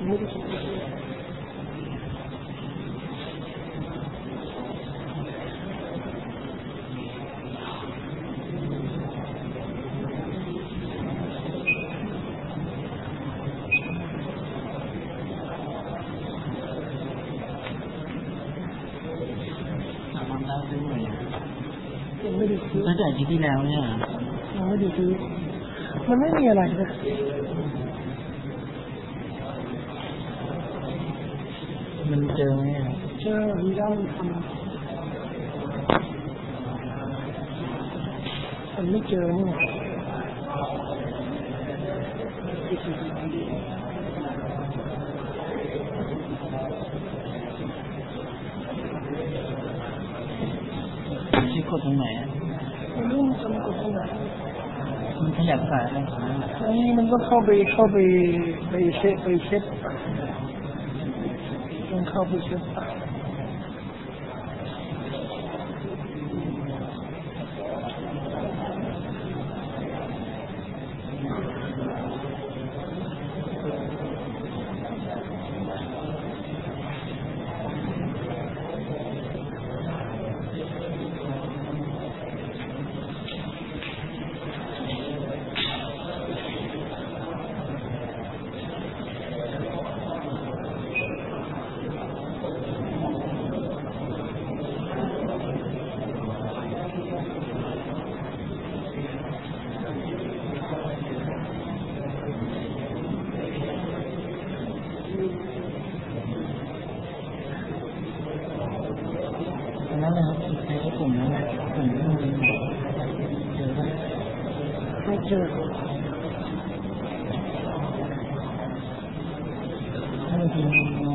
ตั้งแต่อาทิตย์ที่แล้วเนี่ยไม่ได้ซื้อมันไม่มีอะไรนะมันเจอไหมเจอมีได้มันไม่เจอเนี่ยชี้กดตรงไหนไม่รู้จะมากดตรงไหนมันขยับสายอะไรของมันนี่มันก็เข้าไปเช็ดต้องเข้าไปเช็ดนั่นแหละครับใช้กลุ่มนั้นกลุ่มที่มันเจอไม่เจอถ้ามันกิน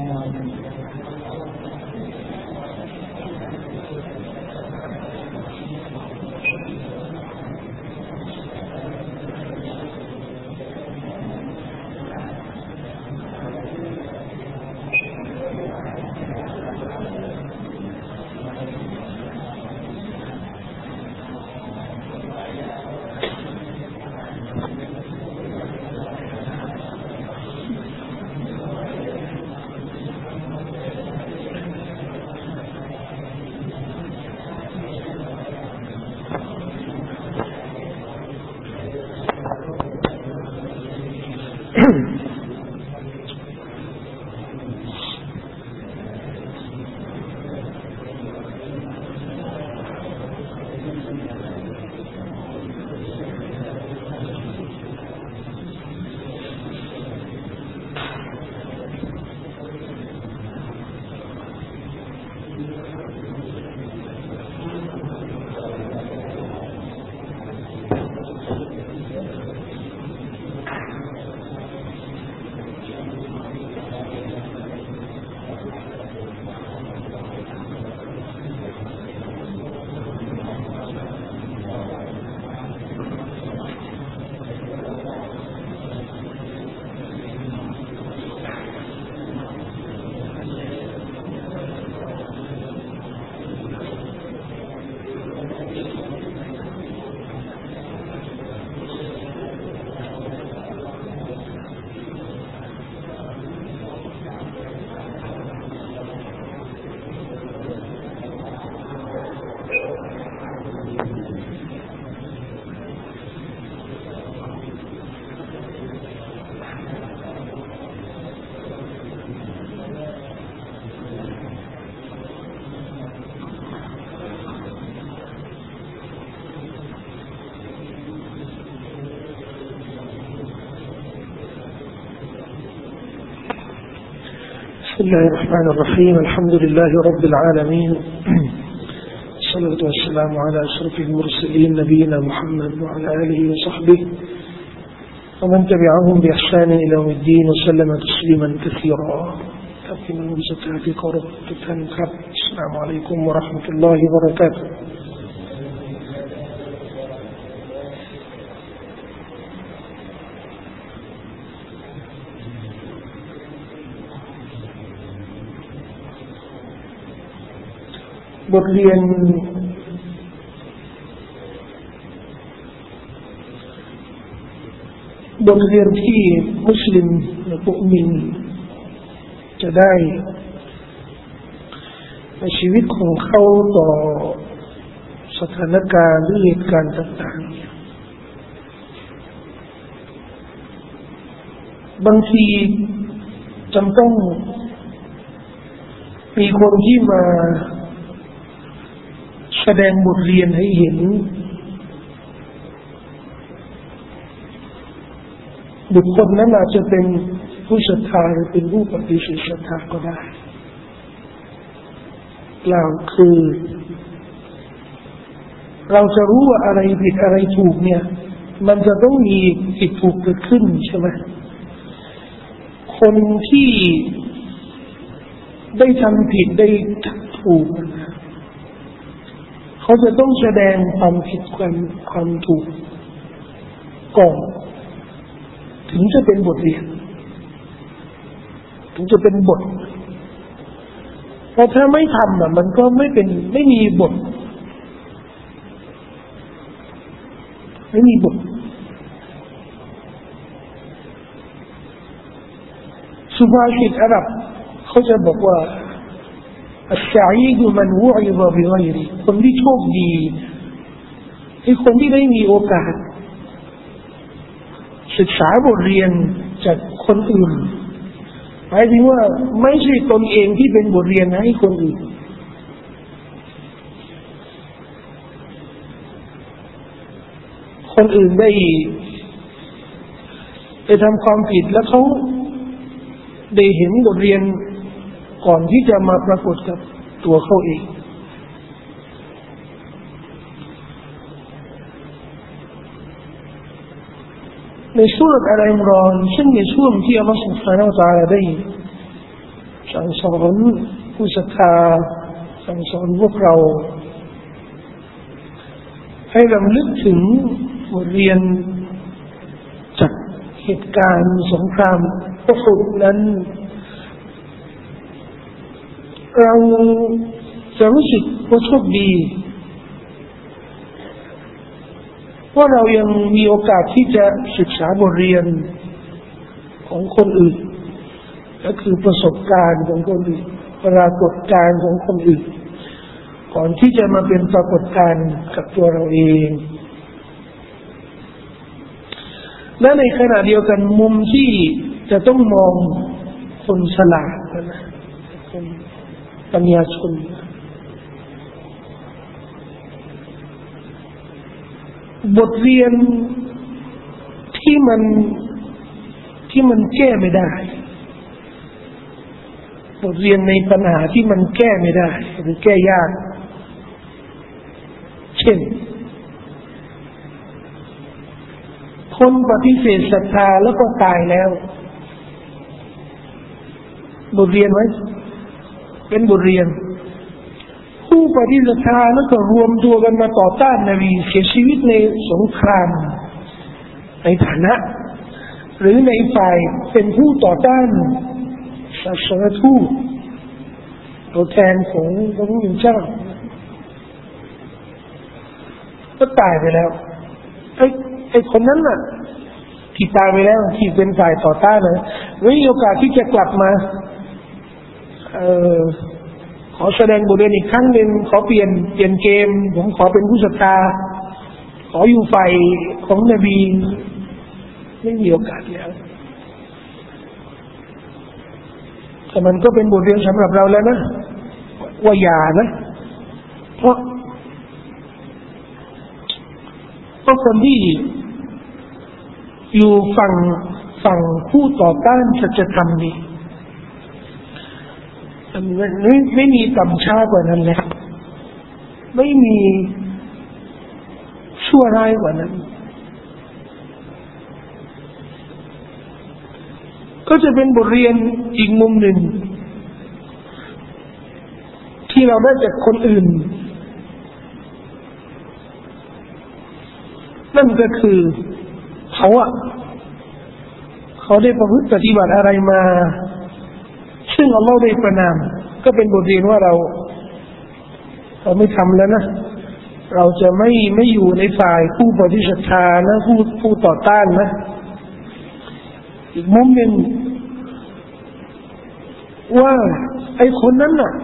بسم الله الرحمن الرحيم الحمد لله رب العالمين الصلاة والسلام على أشرف المرسلين نبينا محمد وعلى آله وصحبه ومن تبعهم بإحسان إلى يوم الدين وسلم تسليما كثيرا تقيم بزكاة قرب تتنكب السلام عليكم ورحمة الله وبركاتهบทเรียนที่มุสลิมและมุมินจะได้ในชีวิตของเขาต่อสถานการณ์หรือเหตุการณ์ต่างๆบางทีจำต้องมีคนที่มาแสดงบทเรียนให้เห็นบุคคลนั้นอาจจะเป็นผู้ศรัทธาหรือเป็นผู้ปฏิเสธศรัทธาก็ได้กล่าวคือเราจะรู้ว่าอะไรผิดอะไรถูกเนี่ยมันจะต้องมีผิดถูกเกิดขึ้นใช่ไหมคนที่ได้ทำผิดได้ถูกเขาจะต้องแสดงความผิดความถูกก่อนถึงจะเป็นบทเรียนถึงจะเป็นบทแต่ถ้าไม่ทำมันก็ไม่มีบทไม่มีบทสุภาษิตอาหรับเขาจะบอกว่าอัศอีดุมันวุอิฎะบิฆอยริคนที่โชคดีคือคนที่ได้มีโอกาสศึกษาบทเรียนจากคนอื่นหมายถึงว่าไม่ใช่ตนเองที่เป็นบทเรียนให้คนอื่นคนอื่นได้ทำความผิดแล้วเขาได้เห็นบทเรียนก่อนที่จะมาปรากฏกับตัวเขาเองในช่วงอาอิมรอนซึ่งในช่วงที่อัลลอฮฺ سبحانه และ تعالى ได้สั่งสอนผู้ศรัทธาสั่งสอนพวกเราให้รำลึกถึงบทเรียนจากเหตุการณ์สงครามอุฮุดนั้นเราจะรู้สึกว่าโชคดีว่าเรายังมีโอกาสที่จะศึกษาบทเรียนของคนอื่นก็คือประสบการณ์ของคนอื่นปรากฏการณ์ของคนอื่นก่อนที่จะมาเป็นปรากฏการณ์กับตัวเราเองและในขณะเดียวกันมุมที่จะต้องมองคนฉลาดนะคนปัญญาชนบทเรียนที่มันแก้ไม่ได้บทเรียนในปัญหาที่มันแก้ไม่ได้หรือแก้ยากเช่นคนปฏิเสธศรัทธาแล้วก็ตายแล้วบทเรียนไว้เป็นบทเรียนผู้ปฏิเสธศรัทธาแล้วก็รวมตัวกันมาต่อต้านนบีเสียชีวิตในสงครามในฐานะหรือในฝ่ายเป็นผู้ต่อต้านศาสนทูตตัวแทนของพระผู้เป็นเจ้าก็ตายไปแล้วไอ้คนนั้นน่ะที่ตายไปแล้วที่เป็นฝ่ายต่อต้านนะไม่มีโอกาสที่จะกลับมาขอแสดงบทเรียนอีกครั้งหนึ่งขอเปลี่ยนเกมผมขอเป็นผู้ศรัทธาขออยู่ฝ่ายของนบีไม่มีโอกาสแล้วแต่มันก็เป็นบทเรียนสำหรับเราแล้วนะว่าอย่านะเพราะคนที่อยู่ฝั่งผู้ต่อต้านสัจธรรมนี่ไม่มีต่ำช้ากว่านั้นแล้วไม่มีชั่วร้ายกว่านั้นก็จะเป็นบทเรียนอีกมุมหนึ่งที่เราได้จากคนอื่นนั่นก็คือเขาได้ประพฤติปฏิบัติอะไรมาซึ่งอัลลอฮฺได้ประนามก็เป็นบทเรียนว่าเราไม่ทำแล้วนะเราจะไม่อยู่ในฝ่ายผู้ปฏิเสธศรัทธานะผู้ต่อต้านนะอีกมุมหนึ่งว่าไอ้คนนั้นน่ะ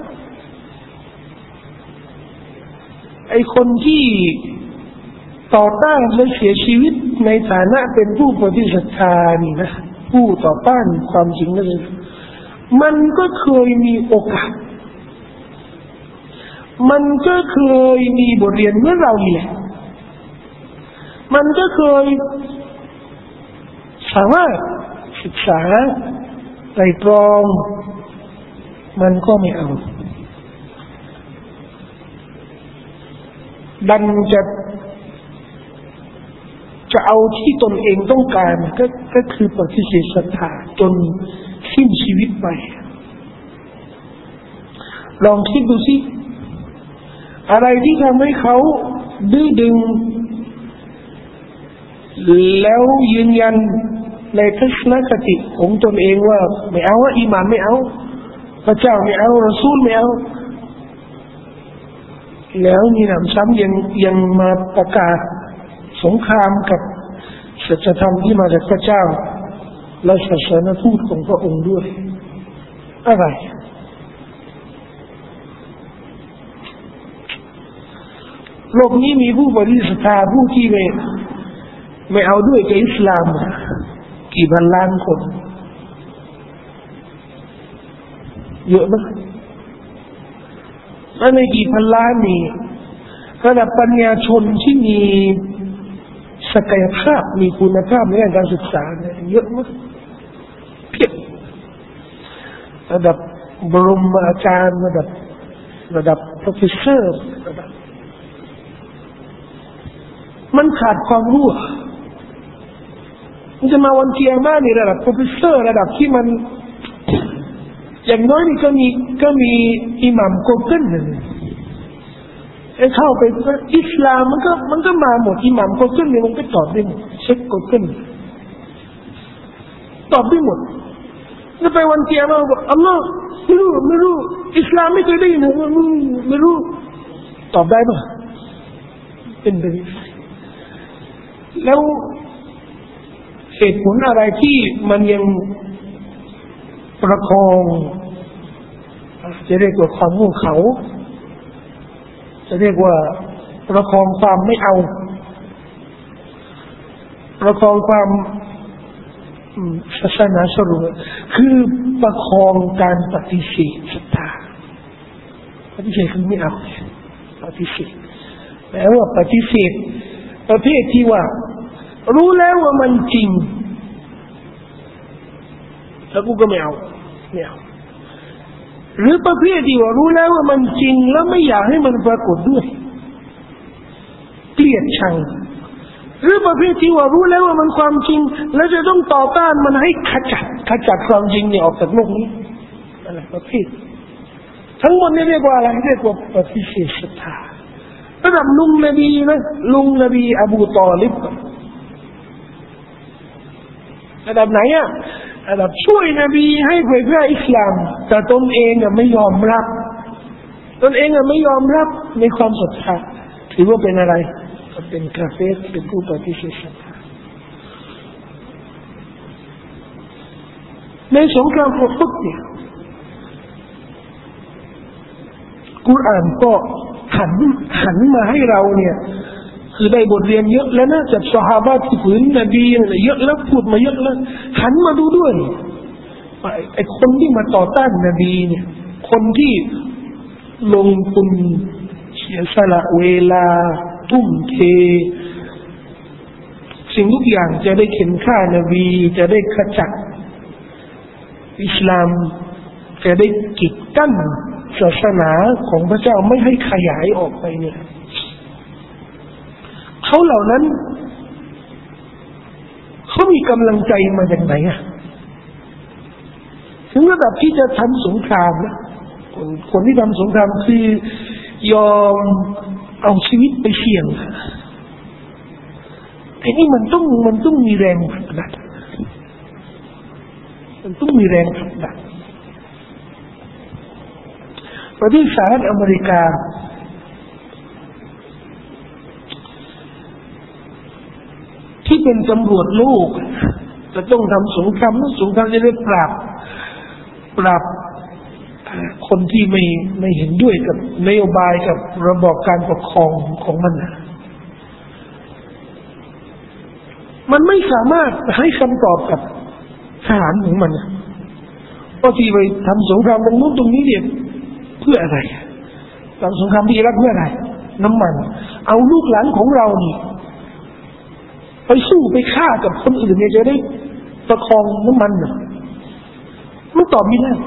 ไอ้คนที่ต่อต้านและเสียชีวิตในฐานะเป็นผู้ปฏิสัทธานี่นะผู้ต่อต้านความจริงนั่นเองมันก็เคยมีโอกาสมันก็เคยมีบทเรียนเมื่อเรานี่แหละมันก็เคยสามารถศึกษาไตร่ตรองมันก็ไม่เอาดันจะเอาที่ตนเองต้องการก็คือปฏิเสธศรัทธาจนสิ้นชีวิตไปลองคิดดูสิอะไรที่ทำให้เขาดื้อดึงแล้วยืนยันในทัศนคติของตนเองว่าไม่เอาอีหม่านไม่เอาพระเจ้าไม่เอารอซูลไม่เอาแล้วมีหนำซ้ำยังมาประกาศสงครามกับสัจธรรมที่มาจากพระเจ้าและศาสนทูตของพระองค์ด้วยอะไรโลกนี้มีผู้บริสุทธิ์ผู้ที่ไม่เอาด้วยกับอิสลามกี่พันล้านคนเยอะมากและในกี่พันล้านนี้ระดับปัญญาชนที่มีศักยภาพมีคุณภาพในการศึกษาเนี่ยเยอะมากเพียบระดับบรมอาจารย์ระดับ professor ระดับมันขาดความรู้มันจะมาวันเกียร์มานี่ระดับ professor ระดับที่มันอย่างน้อยนี่ก็มีอิหม่ามโกเกิลนึงไอ้เข้าไปอิสลามมันก็มาหมดอิหม่ามโกเกิลนี่มันก็ตอบได้หมดเช็คโกเกิลตอบได้หมดแล้วไปวันเกียร์มาบอกอัลลอฮ์ไม่รู้อิสลามไม่เคยได้ยินไม่รู้ตอบได้ป่ะเป็นไปได้แล้วเหตุผลอะไรที่มันยังประคองจะเรียกว่าความโง่เขลาจะเรียกว่าประคองความไม่เอาประคองความศาสนาสรุปคือประคองการปฏิเสธศรัทธาปฏิเสธคือไม่เอาปฏิเสธแปลว่าปฏิเสธประเภทที่ว่ารู้แล้วว่ามันจริงแล้วกูก็ไม่เอาหรือประเภทที่ว่ารู้แล้วว่ามันจริงแล้วไม่อยากให้มันปรากฏด้วยเกลียดชังหรือประเภทที่ว่ารู้แล้วว่ามันความจริงแล้วจะต้องต่อต้านมันให้ขจัดความจริงเนี่ยออกจากโลกนี้อะไรประเภททั้งหมดนี้เรียกว่าอะไรเรียกว่าปฏิเสธศรัทธาระดับลุงนบีนะลุงนบีอบูตอลิบระดับไหนอ่ะระดับช่วยนบีให้เผยแพร่อิสลามแต่ตนเองไม่ยอมรับไม่ยอมรับในความศรัทธาถือว่าเป็นอะไรเป็นกาเฟรเป็นผู้ปฏิเสธศรัทธาในสงครามอุฮุดเนี่ยกุรอานก็หันมาให้เราเนี่ยคือได้บทเรียนเยอะแล้วนะจากซอฮาบะห์ที่ฝืนนบีเนี่ยเยอะแล้วพูดมาเยอะแล้วหันมาดูด้วยไอ้คนที่มาต่อต้านนบีเนี่ยคนที่ลงทุนเสียสละเวลาทุ่มเทสิ่งทุกอย่างจะได้เข็นฆ่านบีจะได้ขจัดอิสลามจะได้กีดกั้นศาสนาของพระเจ้าไม่ให้ขยายออกไปเนี่ยเขาเหล่านั้นเขามีกำลังใจมาจากไหนอ่ะถึงระดับที่จะทำสงครามนะคนที่ทำสงครามคือยอมเอาชีวิตไปเสี่ยงไอ้นี่มันต้องมีแรงผลักดันมันต้องมีแรงผลักดันประเทศสหรัฐอเมริกาที่เป็นตำรวจโลกจะต้องทำสงครามจะได้ปราบคนที่ไม่เห็นด้วยกับนโยบายกับระบอบการปกครองของมันมันไม่สามารถให้คำตอบกับทหารของมันว่าที่ไปทำสงครามตรงนู้นตรงนี้เนี่ยเพื่ออะไรทำสงครามที่อิรักเพื่ออะไรน้ำมันเอาลูกหลานของเรานี่ไปสู้ไปฆ่ากับคนอื่นเนี่ยจะได้ประคองน้ำมันมันตอบไม่ได้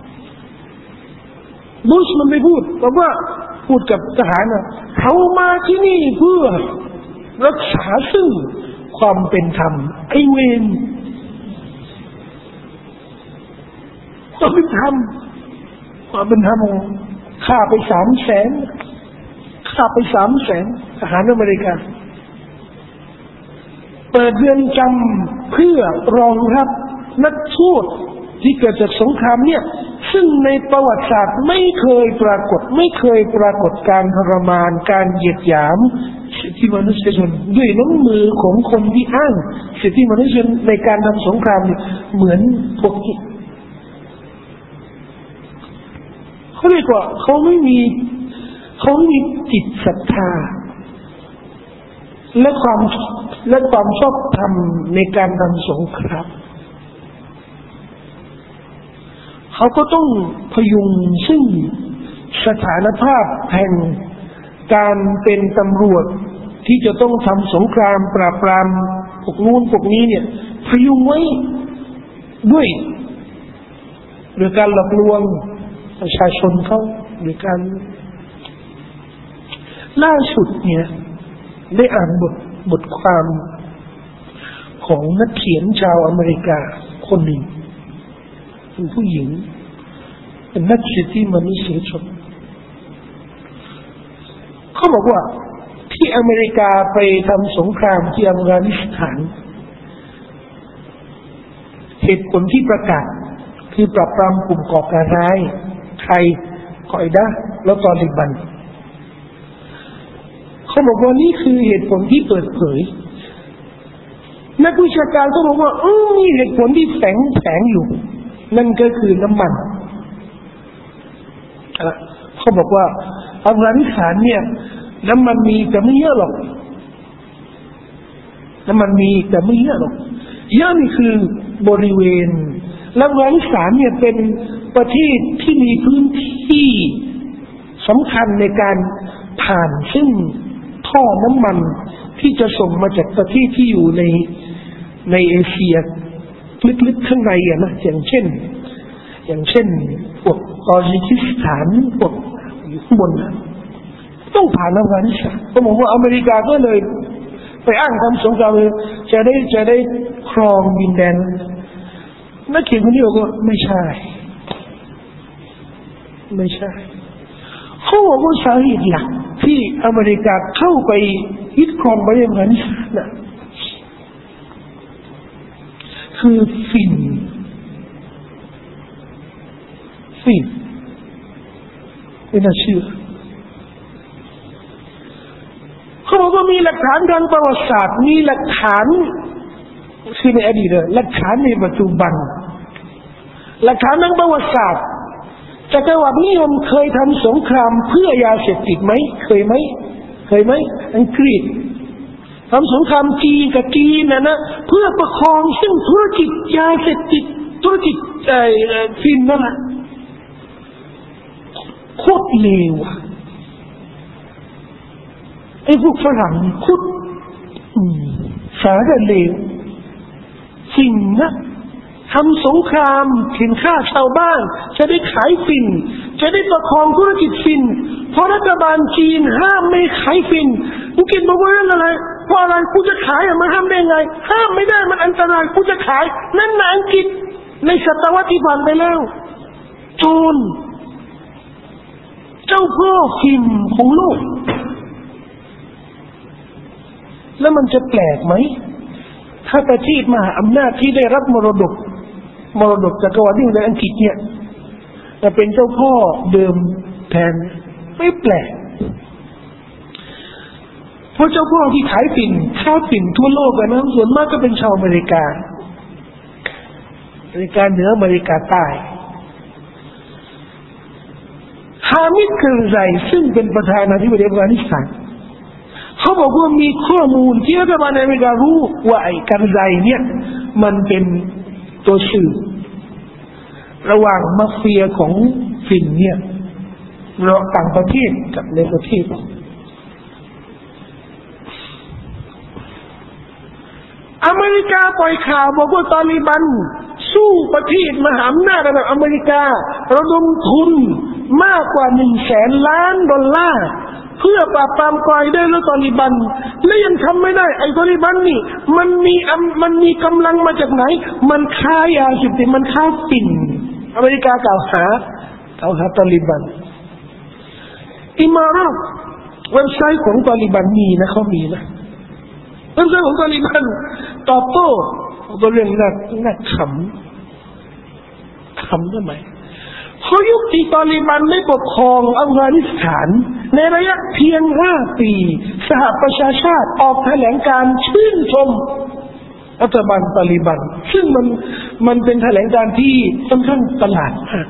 บุชมันไม่พูดเพราะว่าพูดกับทหารเขามาที่นี่เพื่อรักษาซึ่งความเป็นธรรมไอเวนความเป็นธรรมฆ่าไป300,000ฆ่าไป300,000ทหารอเมริกาเปิดเรือนจำเพื่อรองรับนักโทษที่เกิดจากสงครามเนี่ยซึ่งในประวัติศาสตร์ไม่เคยปรากฏการทรมานการเหยียดหยามสิทธิมนุษยชนด้วยน้ำมือของคนที่อ้างสิทธิมนุษยชนในการทำสงครามเนี่ยเหมือนพวกที่เขาเรียกว่าเขาไม่มีจิตศรัทธาและความชอบธรรมในการทำสงครามเขาก็ต้องพยุงซึ่งสถานภาพแห่งการเป็นตำรวจที่จะต้องทำสงครามปราบปรามพวกนู้นพวกนี้เนี่ยพยุงไว้ด้วยการหลอกลวงประชาชนเขาด้วยการล่าสุดเนี่ยได้อ่านบทความของนักเขียนชาวอเมริกาคนหนึ่งเป็นผู้หญิงเป็นนักสิทธิมนุษยชนเขาบอกว่าที่อเมริกาไปทำสงครามที่อัฟกานิสถานเหตุผลที่ประกาศคือปราบปรามกลุ่มก่อการร้ายไทยกออิดะห์แล้วตอลิบันเขาบอกว่านี่คือเหตุผลที่เปิดเผยนักวิชาการก็บอกว่ามีเหตุผลที่แฝงอยู่นั่นก็คือน้ำมันเขาบอกว่าอัฟกานิสถานเนี่ยน้ำมันมีแต่ไม่เยอะหรอกน้ำมันมีแต่ไม่เยอะหรอกเยอะนี่คือบริเวณอัฟกานิสถานเนี่ยเป็นประเทศที่มีพื้นที่สำคัญในการผ่านซึ่งท่อน้ำมันที่จะส่งมาจากประเทศที่อยู่ในเอเชียลึกๆข้างในนะอย่างเช่นพวกตาจิกิสถานพวกอยู่ข้างบนนะต้องผ่านอัฟกานิสถานก็บอกว่าอเมริกาก็เลยไปอ้างความสงครามจะได้ครองดินแดนนักเขียนคนนี้บอกว่าไม่ใช่เขาบอกว่าสาเหตุหลักที่อเมริกาเข้าไปยึดครองประเทศอัฟกานิสถานน่ะคือฟินไม่น่าเชื่อเขาบอกว่ามีหลักฐานทางประวัติศาสตร์มีหลักฐานคือในอดีตหลักฐานในปัจจุบันหลักฐานทางประวัติศาสตร์จักรวรรดินิยมเคยทำสงครามเพื่อยาเสพติดไหมเคยไหมอังกฤษทำสงครามจีนกับจีนนะเพื่อประคองซึ่งธุรกิจยาเสพติดธุรกิจฟินนั่นแหละโคตรเลวไอ้พวกฝรั่งโคตรสารเลวสิ่งนะทำสงครามเข็นฆ่าชาวบ้านจะได้ขายฟินจะได้ประคองธุรกิจฟินเพราะรัฐบาลจีนห้ามไม่ขายฟินอังกฤษบอกว่าเรื่องอะไรเพราะอะไรกูจะขายมันห้ามได้ไงห้ามไม่ได้มันอันตรายกูจะขายนั่นนะอังกฤษในศตวรรษที่ผ่านไปแล้วโจรเจ้าพ่อฟินของโลกแล้วมันจะแปลกไหมถ้าประเทศมหาอำนาจที่ได้รับมรดกจักรวรรดิในอังกฤษเนี่ยจะเป็นเจ้าพ่อเดิมแทนไม่แปลกเพราะเจ้าพ่อที่ขายฝิ่นทั่วโลกกันนะส่วนมากก็เป็นชาวอเมริกาเหนืออเมริกาใต้ามิดคาร์ไซซึ่งเป็นประธานาธิบดีอัฟกานิสถานเขาบอกว่ามีข้อมูลที่รัฐบาลอเมริการู้ว่าไอ้คาร์ไซเนี่ยมันเป็นตัวสื่อระหว่างมาเฟียของฟินเนี่ยระหว่างต่างประเทศกับในประเทศอเมริกาปล่อยข่าวบอกว่าตาลิบันสู้ประเทศมหาอำนาจระดับอเมริการะดมทุนมากกว่า100,000 ล้านดอลลาร์เพื่อปราบปรามกอยได้แล้วตาลิบันและยังทำไม่ได้ไอ้ตาลิบันนี่มันมีกำลังมาจากไหนมันค้ายาเสพติดมันค้าฝิ่นอเมริกากล่าวหาตาลิบันอิมาราตเว็บไซต์ของตาลิบันมีนะเขามีนะเว็บไซต์ของตาลิบันตอบโต้ตัวเรื่องน่าขำทำไมเขายุคที่ตาลิบันได้ปกครองอัฟกานิสถานในระยะเพียง5 ปีสหประชาชาติออกแถลงการชื่นชมรัฐบาลตาลิบันซึ่งมันเป็นแถลงการที่ค่อนข้างประหลาดมาก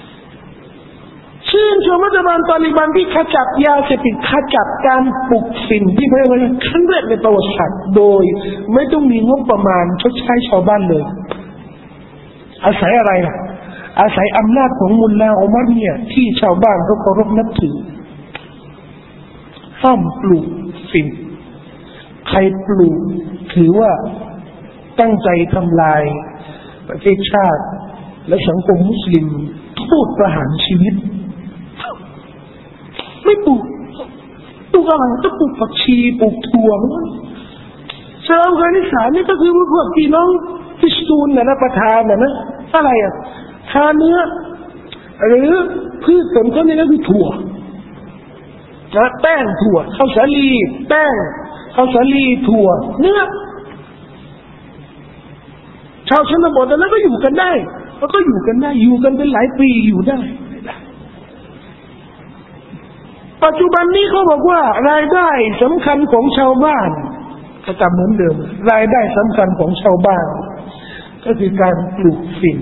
ชื่นชมรัฐบาลตาลิบันที่ขจัดยาเสพติดขจัดการปลุกฝิ่นที่เป็นครั้งแรกในประวัติศาสตร์โดยไม่ต้องมีงบประมาณชดใช้ชาวบ้านเลยอาศัยอะไรล่ะอาศัยอำนาจของมุลลาอุมัรเนี่ยที่ชาวบ้านเขาเคารพนับถือห้ามปลูกฝิ่นใครปลูกถือว่าตั้งใจทำลายประเทศชาติและสังคมมุสลิมโทษประหารชีวิตไม่ปลูกอะไรก็ปลูกผักชีปลูกถั่วชาวอัฟกานิสถานนี่ก็คือพวกพี่น้องฟิชตูนนะประธานนะอะไรทานเนื้อหรือพืชผลเขาเนี่ยก็คือถั่วนะแป้งถั่วข้าวสาลีแป้งข้าวสาลีถั่วเนื้อชาวชนบทแล้วก็อยู่กันได้แล้วก็อยู่กันเป็นหลายปีอยู่ได้ปัจจุบันนี้เขาบอกว่ารายได้สำคัญของชาวบ้านก็จำเหมือนเดิมรายได้สำคัญของชาวบ้านก็คือการปลูกฝิ่น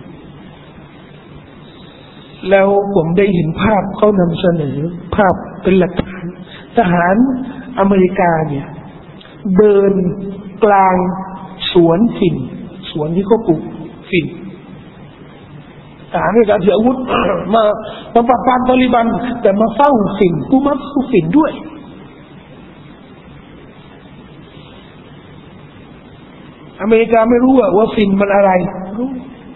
แล้วผมได้เห็นภาพเขานำเสนอภาพเป็นหลักฐานทหารอเมริกาเนี่ยเดินกลางสวนฝิ่นสวนที่เขาปลูกฝิ่นทหารอเมริกาถืออาวุธมาปราบปรามตาลิบันแต่มาเฝ้าฝิ่นกูมาเฝ้าฝิ่นด้วยอเมริกาไม่รู้ว่าฝิ่นมันอะไรรู้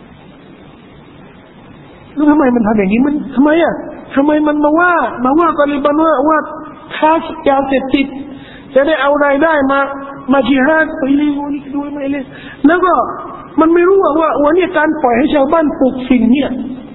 แล้วทำไมมันทำอย่างนี้มันทำไมมันมาว่าตาลิบันว่าค้ายาเสพติดจะได้เอารายได้มาจิฮาดไปเลยนี่ด้วยไม่เลยแล้วก็มันไม่รู้ว่าวันนี้การปล่อยให้ชาวบ้านปลูกฝิ่นเนี่ย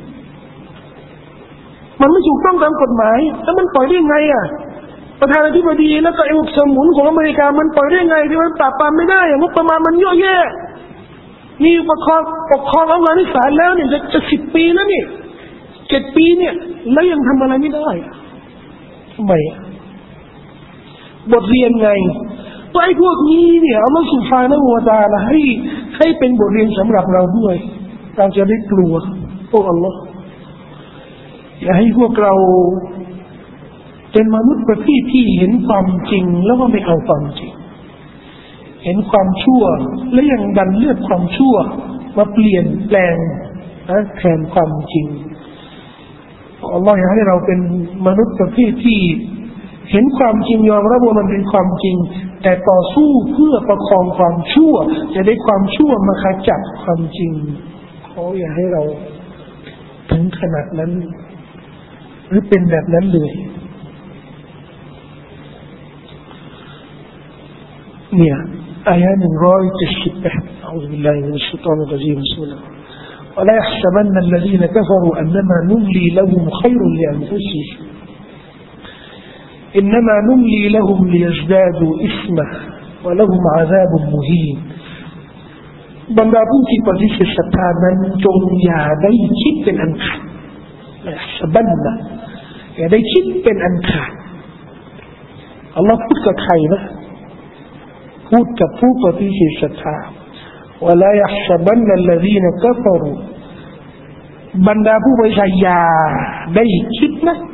มันไม่ถูกต้องตามกฎหมายแล้วมันปล่อยได้ไงประธานาธิบดีแล้วก็ไอ้พวกสมุนของอเมริกามันปล่อยได้ไงที่มันปราบปรามไม่ได้งบประมาณมันเยอะแยะนี่ปกครองอัฟกานิสถานแล้วเนี่ยจะ10 ปีแล้วนี่7 ปีเนี่ยแล้วยังทำอะไรไม่ได้ทำไมบทเรียนไงว่าไอ้พวกนี้เนี่ยอัลเลาะห์ซุบฮานะฮูวะตะอาลาให้เป็นบทเรียนสำหรับเราด้วยเราจะได้กลัวพวกอัลเลาะห์อย่าให้พวกเราเป็นมนุษย์ประเภทที่เห็นความจริงแล้วก็ไม่เอาความจริงเห็นความชั่วและยังดันเลือกความชั่วมาเปลี่ยนแปลงแทนความจริงอัลลอฮฺอยากให้เราเป็นมนุษย์ประเภทที่เห็นความจริงยอมรับว่ามันเป็นความจริงแต่ต่อสู้เพื่อประคองความชั่วจะได้ความชั่วมาขจัดความจริงเขาอยากให้เราถึงขนาดนั้นหรือเป็นแบบนั้นเลยเนี่ยอายะ178 أعوذ بالله من الشيطان الرجيم بسم الله ولا يحسبن الذين كفروا أنما نملي لهم خير لأنفسهم إنما نملي لهم ليزدادوا إثما ولهم عذاب مهين บรรดาผู้ที่ปฏิเสธศรัทธานั้นจงอย่าได้คิดเป็นอันขาดอย่าได้คิดเป็นอันขาดอัลลอฮ์พูดกับใครนะพูดกับผู้ปฏิเสธศรัทธา ولا يحسبن الذين كفروا บรรดาผู้บริสุทธิ์อย่าได้คิดนะ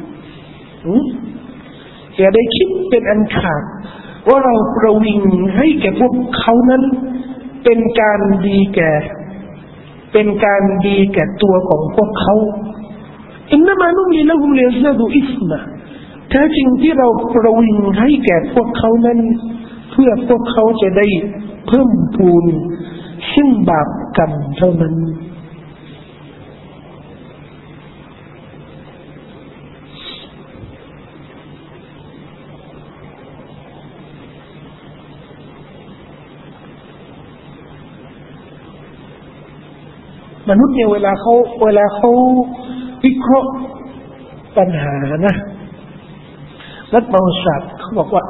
อย่าได้คิดเป็นอันขาดว่าเราประวิงให้แก่พวกเขานั้นเป็นการดีแก่ตัวของพวกเขาอินนามานุลีละฮุมลิยัซดาดูอิสมาแท้จริงที่เราประวิงให้แก่พวกเขานั้นเพื่อพวกเขาจะได้เพิ่มพูนซึ่งบาปกรรมเท่านั้นมนุษย์เนี่ยเวลาเขาวิเคราะห์ปัญหานะนักประวัติศาสตร์เขาบอกว่า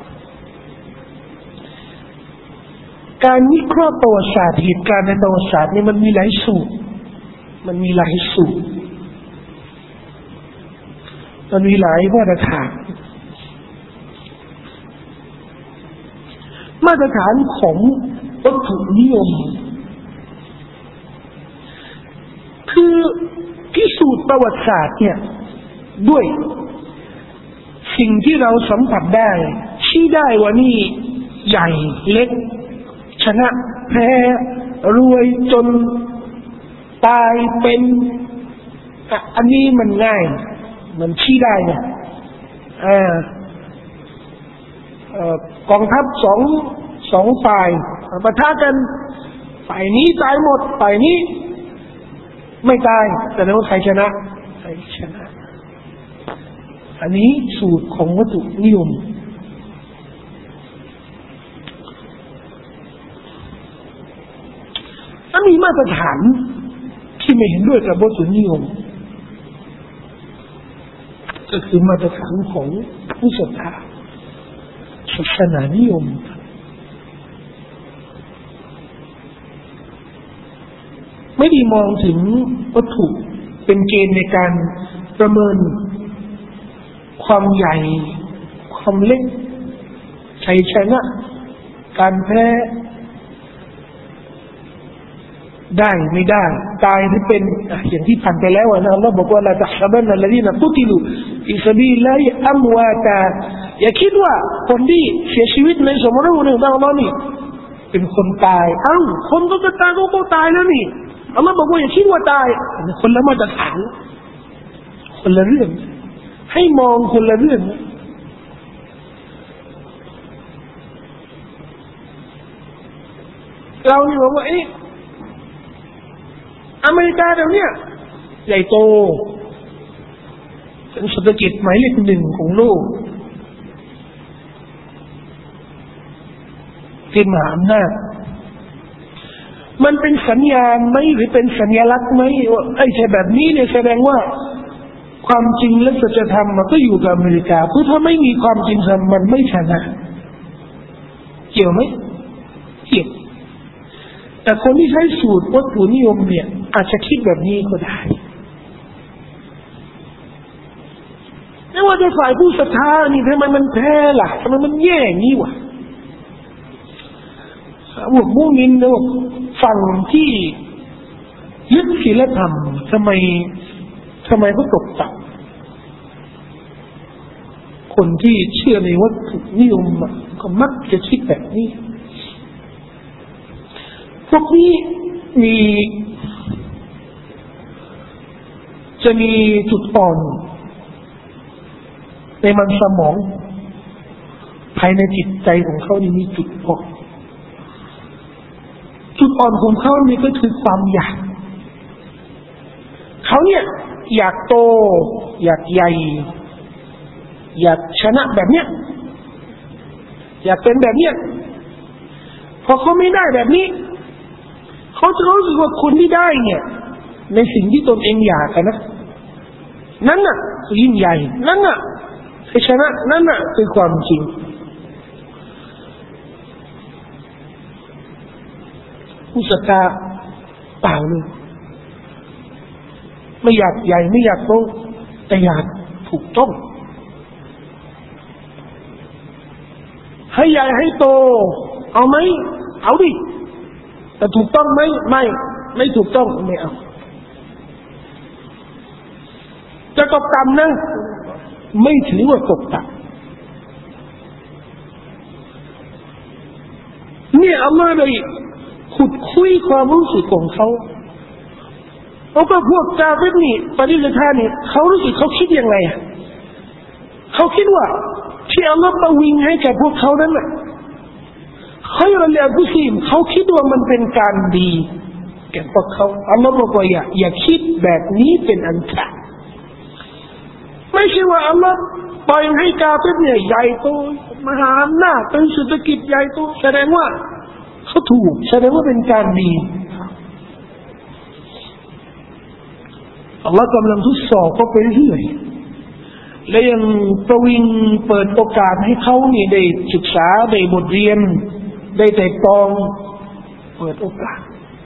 การวิเคราะห์ประวัติศาสตร์เหตุการณ์ในประวัติศาสตร์นี่มันมีหลายสูตรมันมีหลายมาตรฐานของวัตถุนิยมคือพิสูจน์ประวัติศาสตร์เนี่ยด้วยสิ่งที่เราสัมผัสได้ชี้ได้ว่านี่ใหญ่เล็กชนะแพ้รวยจนตายเป็นอันนี้มันง่ายมันชี้ได้เนี่ยกองทัพสองฝ่ายปะทะกันฝ่ายนี้ตายหมดฝ่ายนี้ไม่ตายแต่แล้วใครชนะอันนี้สูตรของวัตถุนิยมถ้ามีมาตรฐานที่ไม่เห็นด้วยกับวัตถุนิยมก็คือมาตรฐานของผู้ศรัทธาศาสนานิยมไม่ได้มองถึงวัตถุเป็นเกณฑ์ในการประเมินความใหญ่ความเล็กชัยชนะการแพ้ได้ไม่ได้ตายหรือเป็นอย่างที่ผ่านไปแล้วนะอัลเลาะห์บอกว่าลาตะฮะบันนัลลซีนะกุติลูฟิซะบีลิลลาฮิอัมวาตาอย่าคิดว่าคนที่เสียชีวิตในสมรภูมิของอัลเลาะห์นี่เป็นคนตายคนก็จะตายก็ตายแล้วนี่อัลเลาะห์บอกว่าอย่าคิดว่าตายคนละมาตรฐานคนละเรื่องให้มองคนละเรื่องเรานี่บอกว่าอเมริกาเดี๋ยวนี้ใหญ่โตเป็นเศรษฐกิจหมายเลขหนึ่งของโลกเป็นมหาอำนาจมันเป็นสัญญาณไหมหรือเป็นสัญลักษณ์ไหมว่าไอ้แบบนี้เนี่ยแสดงว่าความจริงและสัจธรรมมันก็อยู่กับอเมริกาเพราะถ้าไม่มีความจริงมันไม่ชนะเกี่ยวไหมเกี่ยวแต่คนที่ใช้สูตรวัตถุนิยมเนี่ยอาจจะคิดแบบนี้ก็ได้ไม่ว่าจะฝ่ายผู้ศรัทธานี่ทำไมมันแพ้ล่ะทำไมมันแย่งี้วะพวกมุมินพวกฝั่งที่ยึดศีลธรรมทำไมก็ตกต่ำคนที่เชื่อในวัตถุนิยมก็มักจะคิดแบบนี้พวกนี้จะมีจุดอ่อนในมันสมองภายในจิตใจของเขานี่มีจุดอ่อนของเขานี่ก็คือความอยากเขาเนี่ยอยากโตอยากใหญ่อยากชนะแบบเนี้ยอยากเป็นแบบเนี้ยพอเขาไม่ได้แบบนี้เขาจะรู้สึกว่าคนที่ได้เนี่ยในสิ่งที่ตนเองอยากนะนั่นน่ะคือยิ่งใหญ่นั่นน่ะคือชนะนั่นน่ะคือความจริงผู้ศรัทธาเปล่าเลยไม่อยากใหญ่ไม่อยากโตแต่อยากถูกต้องให้ใหญ่ให้โตเอาไหมเอาดิแต่ถูกต้องไหมไม่ถูกต้องไม่เอาตกต่ำนะไม่ถือว่าตกต่ำเนี่ยอัลลอฮ์ได้ขุดคุยความรู้สึกของเขาแล้วก็พวกกาเฟรนี่ปฏิเสธนี่เขารู้สึกเขาคิดยังไงเขาคิดว่าที่อัลลอฮ์ประวิงให้แก่พวกเขานั้นน่ะเขาอยู่ในผู้ซิมเขาคิดว่ามันเป็นการดีแก่พวกเขาอัลลอฮ์บอกว่าอย่าคิดแบบนี้เป็นอันขาดไม่ใช่ว่าอัลลอฮ์ปล่อยให้กาเฟรเนี่ยใหญ่โตมหาอำนาจเป็นเศรษฐกิจใหญ่โตแสดงว่าเขาถูกแสดงว่าเป็นการดีอัลลอฮ์กำลังทดสอบเขาไปเรื่อยและยังประวิงเปิดโอกาสให้เขานี่ได้ศึกษาได้บทเรียนได้ไต่ตรองเปิดโอกาส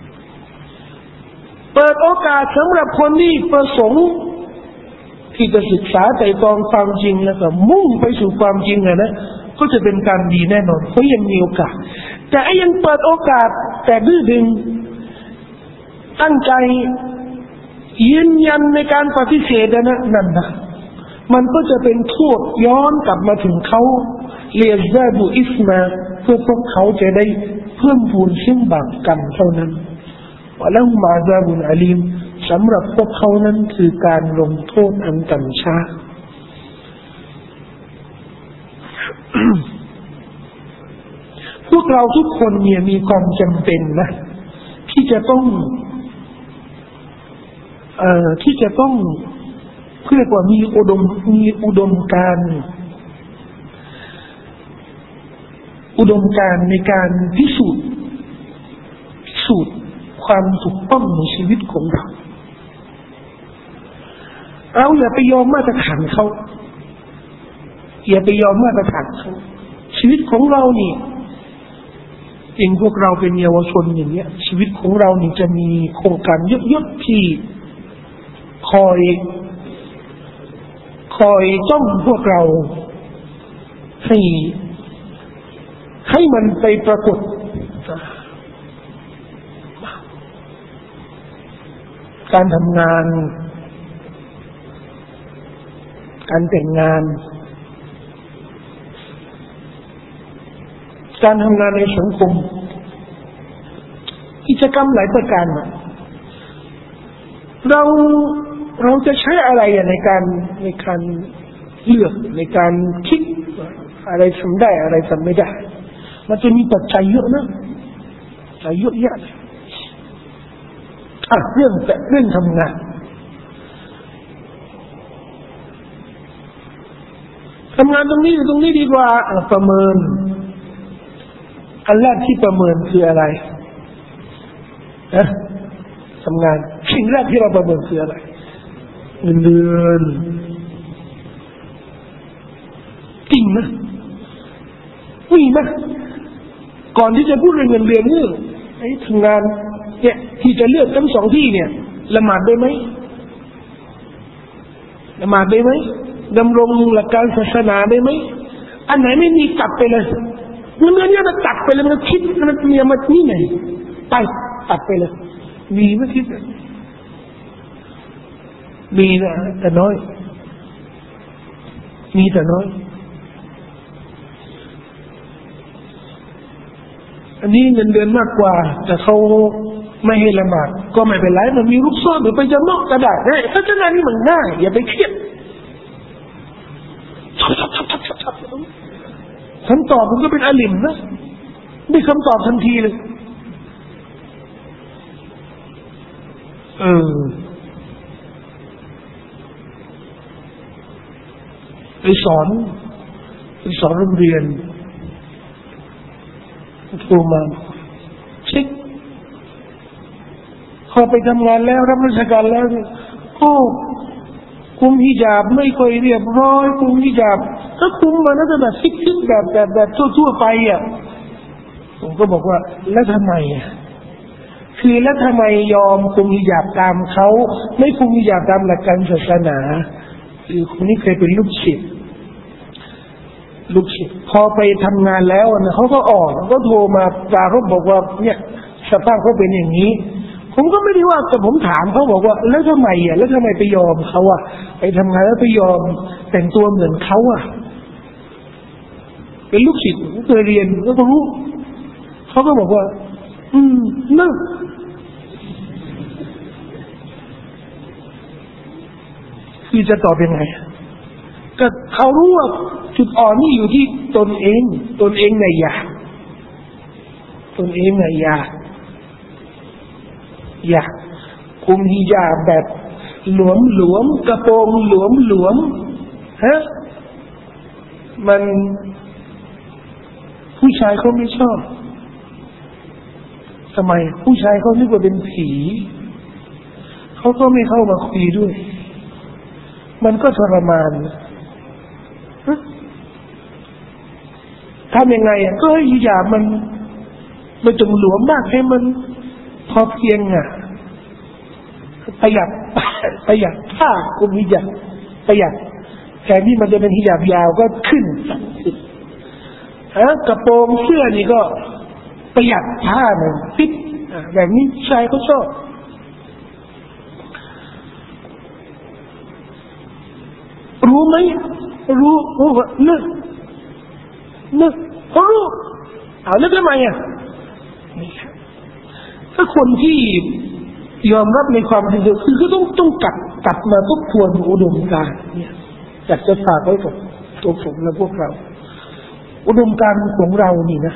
สำหรับคนที่ประสงค์ที่จะศึกษาไต่ตรองความจริงแล้วก็มุ่งไปสู่ความจริงนะก็จะเป็นการดีแน่นอนเพราะยังมีโอกาสแต่ยังเปิดโอกาสแต่ดื้อดึงตั้งใจยืนยันในการปฏิเสธนั่นนะมันก็จะเป็นโทษย้อนกลับมาถึงเขาเลียซาบูอิสมาเพื่อพวกเขาจะได้เพิ่มพูนซึ่งบาปกรรมเท่านั้นว่าแล้วมาซาบุนอาลีมสำหรับพวกเขานั้นคือการลงโทษอันต่ำช้าพวกเราทุกคนเนี่ยมีความจำเป็นนะที่จะต้องเรียกว่ามีอุดมการณ์ในการพิสูจน์ความถูกต้องในชีวิตของเราอย่าไปยอมมาตรฐานเขาชีวิตของเรานี่เองพวกเราเป็นเยาวชนอย่างเงี้ยชีวิตของเรานี่จะมีโครงการเยอะๆที่คอยจ้องพวกเราให้มันไปปรากฏการทำงานการแต่งงานการทำงานในสังคมกิจกรรมหลายประการเราจะใช้อะไรในการเลือกในการคิดอะไรทำได้อะไรทำไม่ได้มันจะมีปัจจัยเยอะนะปัจจัยเยอะแยะเรื่องทำงานตรงนี้ดีกว่าประเมินอันแรกที่ประเมินคืออะไรทำงานสิ่งแรกที่เราประเมินคืออะไรเงินเดือนจริงนะมีไหมก่อนที่จะพูดเรื่องเงินเดือนนี่ทำงานเนี่ยที่จะเลือกทั้งสองที่เนี่ยละหมาดได้ไหมดำรงหลักการศาสนาได้ไหมอันไหนไม่มีตัดไปเลยเงินเดือนเนี่ยมันตัดไปเลยมันคิดมันมีมาที่ไหนไปตัดไปเลยมีไหมคิดมีนะแต่น้อยอันนี้เงินเดือนมากกว่าแต่เขาไม่ให้ละหมาดก็ไม่เป็นไรมันมีลูกซ้อนหรือไปจะนอกก็ได้ถ้าจะงานนี้มันง่ายอย่าไปเครียดคำตอบมันก็เป็นอาลิมนะได้คำตอบทันทีเลยไปสอนโรงเรียนโทรมาเช็คพอไปทำงานแล้วรับราชการแล้วคุมฮิญาบไม่ค่อยเรียบร้อยคุมฮิญาบก็คุมมาแล้วแต่แบบฟิกแบบทั่วไปผมก็บอกว่าแล้วทำไมแล้วทำไมยอมคุมฮิญาบตามเขาไม่คุมฮิญาบตามหลักการศาสนาคือคนนี้เคยเป็นลูกศิษย์พอไปทำงานแล้วเขาก็ออกก็โทรมาปรารภบอกว่าเนี่ยสภาพเขาเป็นอย่างนี้เขาผมก็ไม่ได้ว่าแต่ผมถามเขาบอกว่าแล้วทำไมไปยอมเขาอ่ะไปทำงานแล้วไปยอมแต่งตัวเหมือนเขาอ่ะเป็นลูกศิษย์เคยเรียนก็รู้เขาก็บอกว่านั่นคือจะตอบยังไงก็เขารู้ว่าจุดอ่อนนี่อยู่ที่ตนเองในอยากคุมฮิญาบแบบหลวมกระโปรงหลวมฮะมันผู้ชายเขาไม่ชอบทำไมผู้ชายเขานึกว่าเป็นผีเขาก็ไม่เข้ามาคุยด้วยมันก็ทรมานทำยังไงก็ให้ฮิญาบมันไม่ต้องหลวมมากให้มันพอเพียงประหยัดผ้าคุมฮิญาบประหยัดแทนที่มันจะเป็นฮิญาบยาวก็ขึ้นกระโปรงเสื้อนี่ก็ประหยัดผ้าหนึ่งปิดแบบนี้ชายเขาชอบรู้ไหมรู้ว่านึกเขารู้แล้วทำไมถ้าคนที่ยอมรับในความจริงคือก็ต้องกลับมาทบทวนอุดมการณ์เนี่ยอยากจะฝากไว้กับตัวผมและพวกเราอุดมการณ์ของเรานี่นะ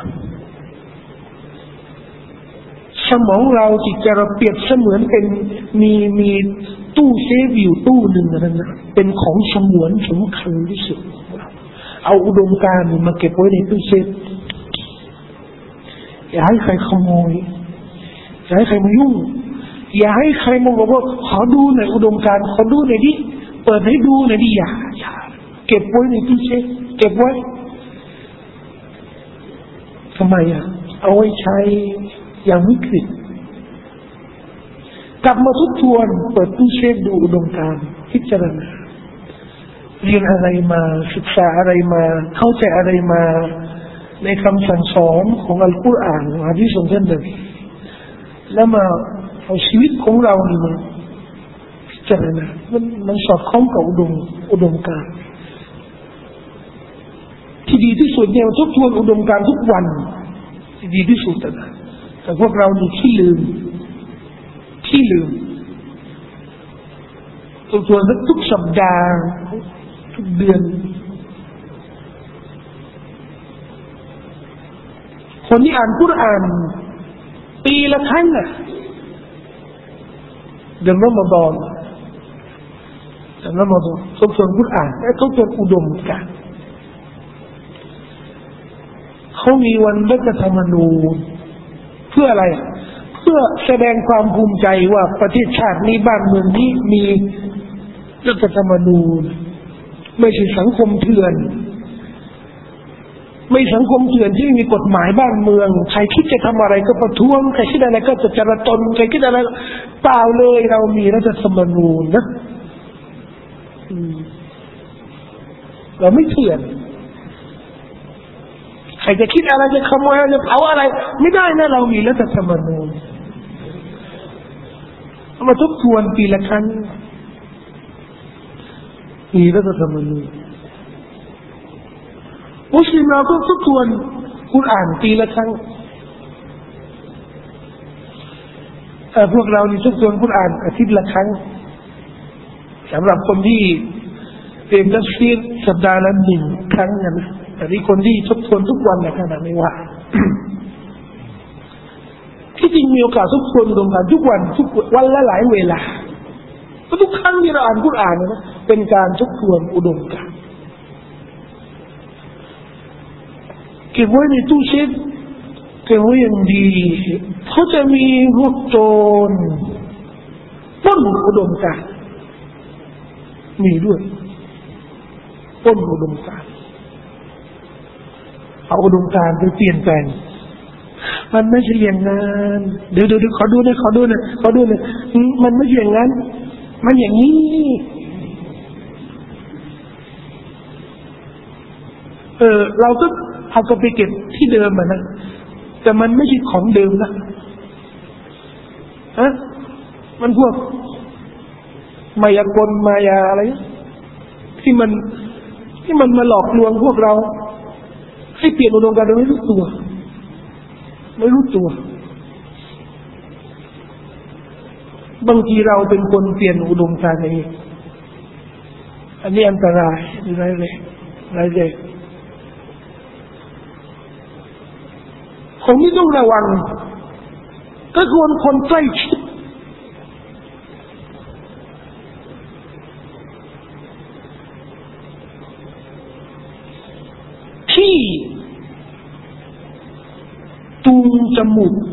สมองเราจิตใจเราเปรียบเสมือนเป็นมีตู้เซฟอยู่ตู้หนึ่งนั่นนะเป็นของสงวนสำคัญที่สุดเอาอุดมการณ์มาเก็บไว้ในตู้เซฟอย่าให้ใครขโมยอย่าให้ใครมายุ่งอย่าให้ใครมาบอกว่าขอดูหน่อยอุดมการณ์ขอดูหน่อยดิเปิดให้ดูหน่อยดิอย่าเก็บไว้ในตู้เซฟเก็บไว้ทำไมเอาไว้ใช้อย่างวิกฤตกลับมาทบทวนเปิดตู้เซฟดูอุดมการณ์พิจารณาเรียนอะไรมาศึกษาอะไรมาเข้าใจอะไรมาในคำสั่งสอนของอัลกุรอานหะดีษของท่านนบีแล้วมาเอาชีวิตของเรานี่มาพิจารณามันสอดคล้องกับอุดมการณ์ที่ดีที่สุดเนี่ยทบทวนอุดมการณ์ทุกวันที่ดีที่สุดนะแต่พวกเรานี่ที่ลืมทบทวนทุกสัปดาห์ทุกเดือนคนที่อ่านกุรอานปีละครั้งเดือนรอมฎอนทบทวนกุรอานและทบทวนอุดมการณ์เขามีวันรัฐธรรมนูญเพื่ออะไรเพื่อแสดงความภูมิใจว่าประเทศชาตินี้บ้านเมืองนี้มีรัฐธรรมนูญไม่ใช่สังคมเถื่อนไม่สังคมเถื่อนที่มีกฎหมายบ้านเมืองใครคิดจะทำอะไรก็ประท้วงใครคิดอะไรก็จะจราจรใครคิดอะไรเปล่าเลยเรามีรัฐธรรมนูญนะเราไม่เถื่อนใครจะคิดอะไรจะขโมยจะเผาอะไรไม่ได้นะเรามีรัฐธรรมนูญเอามาทบทวนปีละครั้งมีรัฐธรรมนูญมุสลิมเราก็ทบทวนกุรอานปีละครั้งพวกเรานี่ทบทวนกุรอานอาทิตย์ละครั้งสำหรับคนที่เรียนตัฟซีรสัปดาห์ละ1 ครั้งนะแต่ที่คนที่ทบทวนทุกวันนะขนาดไม่ว่า ที่จริงมีโอกาสทบทวนอุดมการณ์ทุกวันละหลายเวลาทุกครั้งที่เราอ่านกุรอานนะเป็นการทบทวนอุดมการณ์เก็บไว้ในตู้เซฟเก็บไว้อย่างดีเขาจะมีพวกโจรปล้นอุดมการณ์มีด้วยปล้นอุดมการณ์เอาอุดมการณ์ไปเปลี่ยนแปลงมันไม่ใช่อย่างนั้นเดี๋ยวขอดูหน่อยมันไม่ใช่อย่างนั้นมันอย่างนี้เราก็เอากลับไปเก็บที่เดิมนะแต่มันไม่ใช่ของเดิมนะมันพวกมายากลมายาอะไรที่มันมาหลอกลวงพวกเราให้เปลี่ยนอุดมการณ์โดยไม่รู้ตัวบางทีเราเป็นคนเปลี่ยนอุดมการณ์เองอันนี้อันตรายร้ายแรงผมนี่ต้องระวังก็ควรคนใกล้ชิดที่จูงจมูก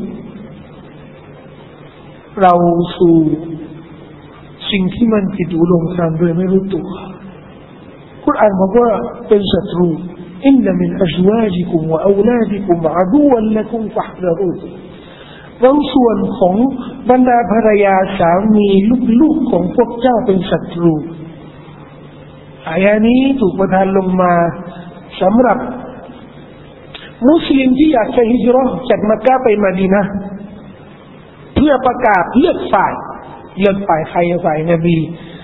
เราสู่สิ่งที่มันผิดอุดมการณ์โดยไม่รู้ตัวกุรอานบอกว่าเป็นศัตรูอินนะมินอัซวาจิกุมวะอาวลาดิกุมอะดูวัลละกุมฟะห์ดะรูบางส่วนของบรรดาภรรยาสามีลูกๆของพวกเจ้าเป็นศัตรูอายะนี้ถูกประทานลงมาสำหรับมุสลิมที่อยากจะฮิจเราะห์จากมักกะห์ไปมะดีนะห์เพื่อประกาศเลือกฝ่ายใครฝ่ายนบี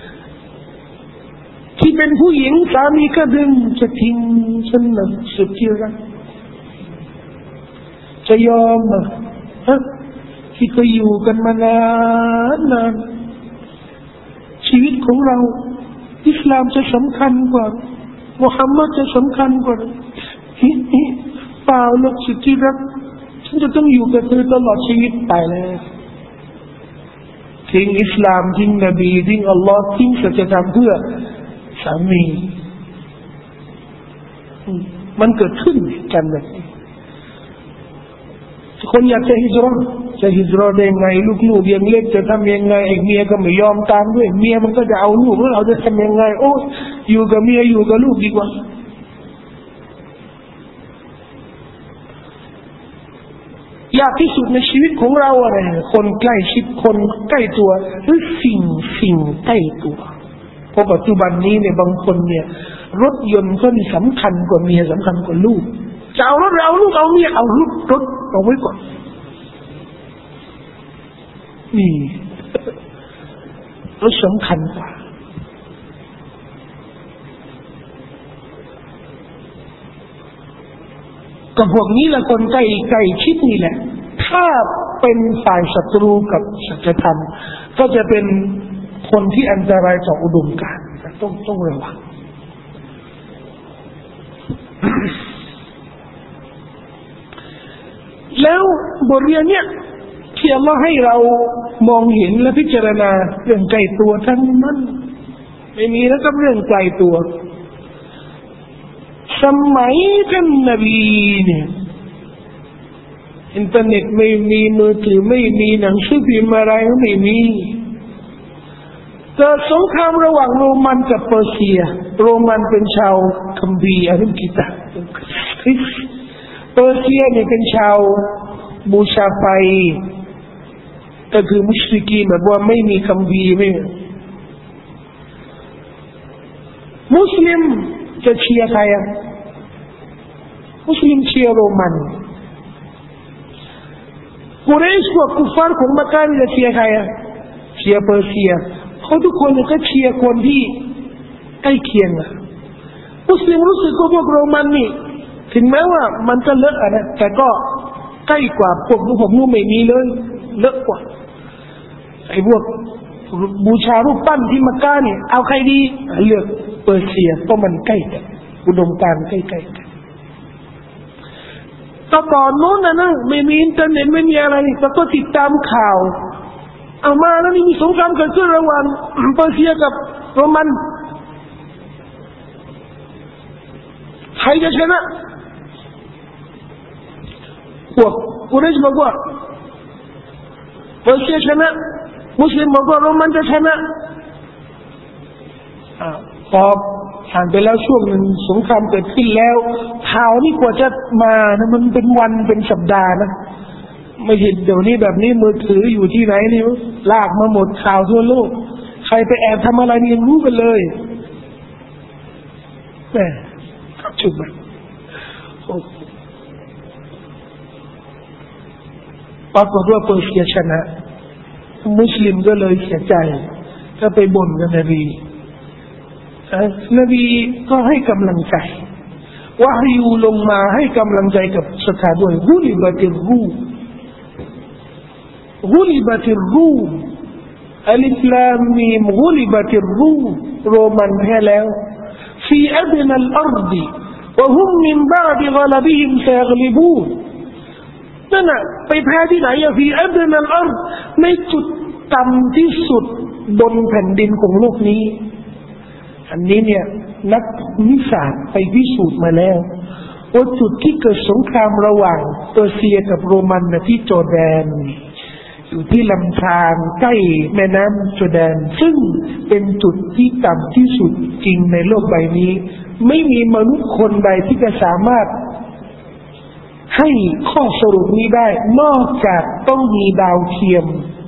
ที่เป็นผู้หญิงสามีก็ดึงจะทิ้งฉันนะสุดที่รักจะยอมที่เคยอยู่กันมานานชีวิตของเราอิสลามจะสำคัญกว่ามุฮัมมัดจะสำคัญกว่าเปล่าลูกสุดที่รักฉันจะต้องอยู่กับเธอตลอดชีวิตไปแล้วทิ้งอิสลามทิ้งนบีทิ้งอัลลอฮ์ทิ้งสัจธรรมเพื่อสามีมันเกิดขึ้นกันแบบนี้คนอยากจะฮิจเราะห์ได้ไงลูกๆยังเล็กจะทำยังไงไอ้เมียก็ไม่ยอมตามด้วยเมียมันก็จะเอาลูกแล้วเราจะทำยังไงโอ้อยู่กับเมียอยู่กับลูกดีกว่าอยากที่สุดในชีวิตของเราอะไรคนใกล้ชิดคนใกล้ตัวหรือสิ่งใกล้ตัวเพราะปัจจุบันนี้เนี่ยบางคนเนี่ยรถยนต์ก็สำคัญกว่าเมียสำคัญกว่าลูกจะเอารถเอาลูกเอาเมียเอาลูกรถเอาไว้ก่อนนี่รถสำคัญกว่าก็พวกนี้แหละคนใกล้ชิดนี่แหละถ้าเป็นฝ่ายศัตรูกับสัจธรรมก็จะเป็นคนที่อันตรายต่ออุดมการณ์ต้องระวังแล้วบทเรียนเนี่ยที่อัลเลาะห์ให้เรามองเห็นและพิจารณาเรื่องไกลตัวทั้งนั้นไม่มีแล้วก็เรื่องไกลตัวสมัยท่านนบีเนี่ยอินเทอร์เน็ตไม่มีมือถือไม่มีหนังสือพิมพ์อะไรไม่มีเกิดสงครามระหว่างโรมันกับเปอร์เซียโรมันเป็นชาวคัมภีร์อัลกิตาบคริสต์เปอร์เซียเนี่ยเป็นชาวบูชาไฟก็คือมุชริกีนแบบว่าไม่มีคัมภีร์ไม่มุสลิมจะเชียร์ใครอ่ะมุสลิมเชียร์โรมันกุเรชพวกกุฟาร์ของมักกะฮ์จะเชียร์ใครอ่ะเชียร์เปอร์เซียเขาทุกคนก็เชียร์คนที่ใกล้เคียงอ่ะมุสลิมรู้สึกว่าพวกโรมันนี่ถึงแม้ว่ามันจะเลอะนะแต่ก็ใกล้กว่าพวกผมรู้ไม่มีเลยเลอะกว่าไอ้พวกบูชารูปปั้นที่มักกะฮ์นี่เอาใครดีเลือกเปอร์เซียเพราะมันใกล้กันอุดมการณ์ใกล้ๆกันแต่ก่อนโน้นนะไม่มีอินเทอร์เน็ตไม่มีอะไรแต่ก็ติดตามข่าวเอามาแล้วนี่มีสงครามเกิดขึ้นระหว่างเปอร์เซียกับโรมันใครจะชนะพวกกุเรชบอกว่าเปอร์เซียชนะมุสลิมบอกว่าโรมันจะชนะพอผ่านไปแล้วช่วงหนึ่งสงครามเกิดขึ้นแล้วข่าวนี่กว่าจะมานะมันเป็นวันเป็นสัปดาห์นะไม่เห็นเดี๋ยวนี้แบบนี้มือถืออยู่ที่ไหนนี่ลากมาหมดข่าวทั่วโลกใครไปแอบทำอะไรนี่ยังรู้กันเลยแหมจุดแบบปรากฏว่าเปอร์เซียชนะมุสลิมก็เลยเสียใจก็ไปบ่นกับนบีก็ให้กำลังใจวะฮีลงมาให้กำลังใจกับสถาบันกุลิบัติรูมอัลอิสลามมีกุลิบัติรูมโรมันแพ้แล้วฟีอัดนัลอัรฎิวะฮุมมินบะอ์ดิฆลบิฮิมซะยฆลิบูนนั่นน่ะไปแพ้ที่ไหนอะฟีอัดนัลอัรฎในจุดต่ำที่สุดบนแผ่นดินของโลกนี้อันนี้เนี่ยนักวิทยาศาสตร์ไปพิสูจน์มาแล้วว่าจุดที่เกิดสงครามระหว่างเปอร์เซียกับโรมันนะที่จอร์แดนอยู่ที่ลำธารใกล้แม่น้ำจอร์แดนซึ่งเป็นจุดที่ต่ำที่สุดจริงในโลกใบนี้ไม่มีมนุษย์คนใดที่จะสามารถให้ข้อสรุปนี้ได้นอกจากต้องมีดาวเทียม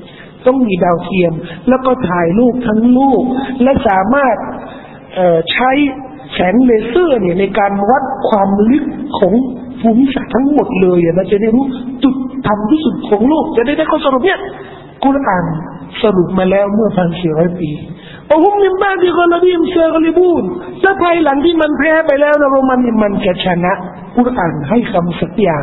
แล้วก็ถ่ายรูปทั้งลูกและสามารถใช้แสงเลเซอร์เนี่ยในการวัดความลึกของภูมิศาสตร์ทั้งหมดเลยนะจะได้รู้จุดต่ำที่สุดของโลกจะได้ข้อสรุปเนี่ยกุรอานสรุปมาแล้วเมื่อ 1,400 ปีโอ้โหมินบาดิกอลบีมเซกลิบูนและภายหลังที่มันแพ้ไปแล้วนะโรมันจะชนะกุรอานให้คำสัญญา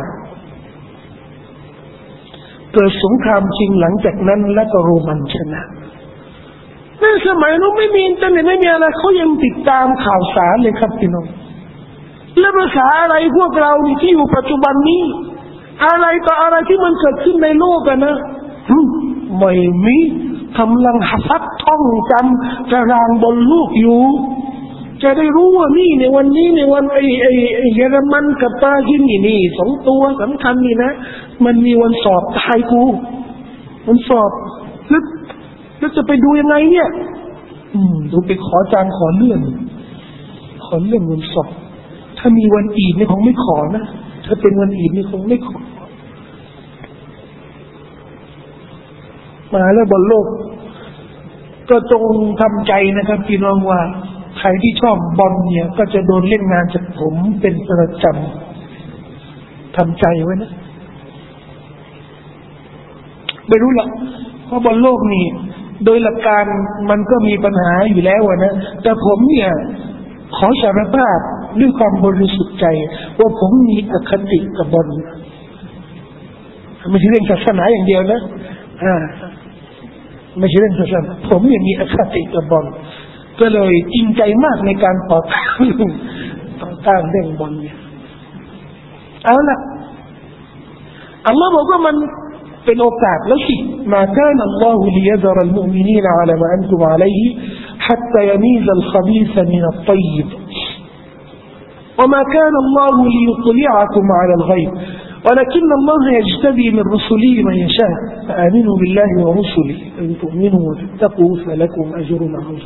เกิดสงครามจริงหลังจากนั้นแล้วก็โรมันชนะในสมัยนู้นไม่มีอินเทอร์เน็ตไม่มีอะไรเขายังติดตามข่าวสารเลยครับพี่น้องและภาษาอะไรพวกเรานี่ที่อยู่ปัจจุบันนี้อะไรต่ออะไรที่มันเกิดขึ้นในโลกกันนะไม่มีกำลังหัดท่องจำตารางบนลูกอยู่จะได้รู้ว่านี่ในวันนี้ในวันไอเยอรมันกับปากีสถานนี่สองตัวสำคัญนี่นะมันมีวันสอบไทยกูวันสอบแล้วจะไปดูยังไงเนี่ยดูไปขอจางขอเลื่อนวันสอบถ้ามีวันอีดนี่คงไม่ขอนะถ้าเป็นวันอีดนี่คงไม่ขอมาแล้วบนโลกก็จงทำใจนะครับพี่น้องว่าใครที่ชอบบอลเนี่ยก็จะโดนเล่นงานจากผมเป็นประจำทำใจไว้นะไม่รู้หรอกเพราะบนโลกนี่โดยหลักการมันก็มีปัญหาอยู่แล้วนะแต่ผมเนี่ยขอสารภาพด้วยความบริสุทธิ์ใจว่าผมมีอคติกับบอลไม่ใช่เรื่องศาสนาอย่างเดียวนะไม่ใช่เรื่องศาสนาผมยังมีอคติกับบอลก็เลยจริงใจมากในการต่อต้านเรื่องบอลเนี่ยเอาล่ะอัลลอฮ์บอกว่ามันเป็นโอกาสแล้วสิมาคานอัลลอฮุลิยะซารัลมุอ์มินีนอะลามาอันตุมอะลัยฮิ حتى يميز الخبيث من الطيب وما كان الله ليطلعكم على الغيب ولكن الله يجتبي من رسله من يشاء فآمنوا بالله ورسله إن تؤمنوا وتتقوا فلكم أجر عظيم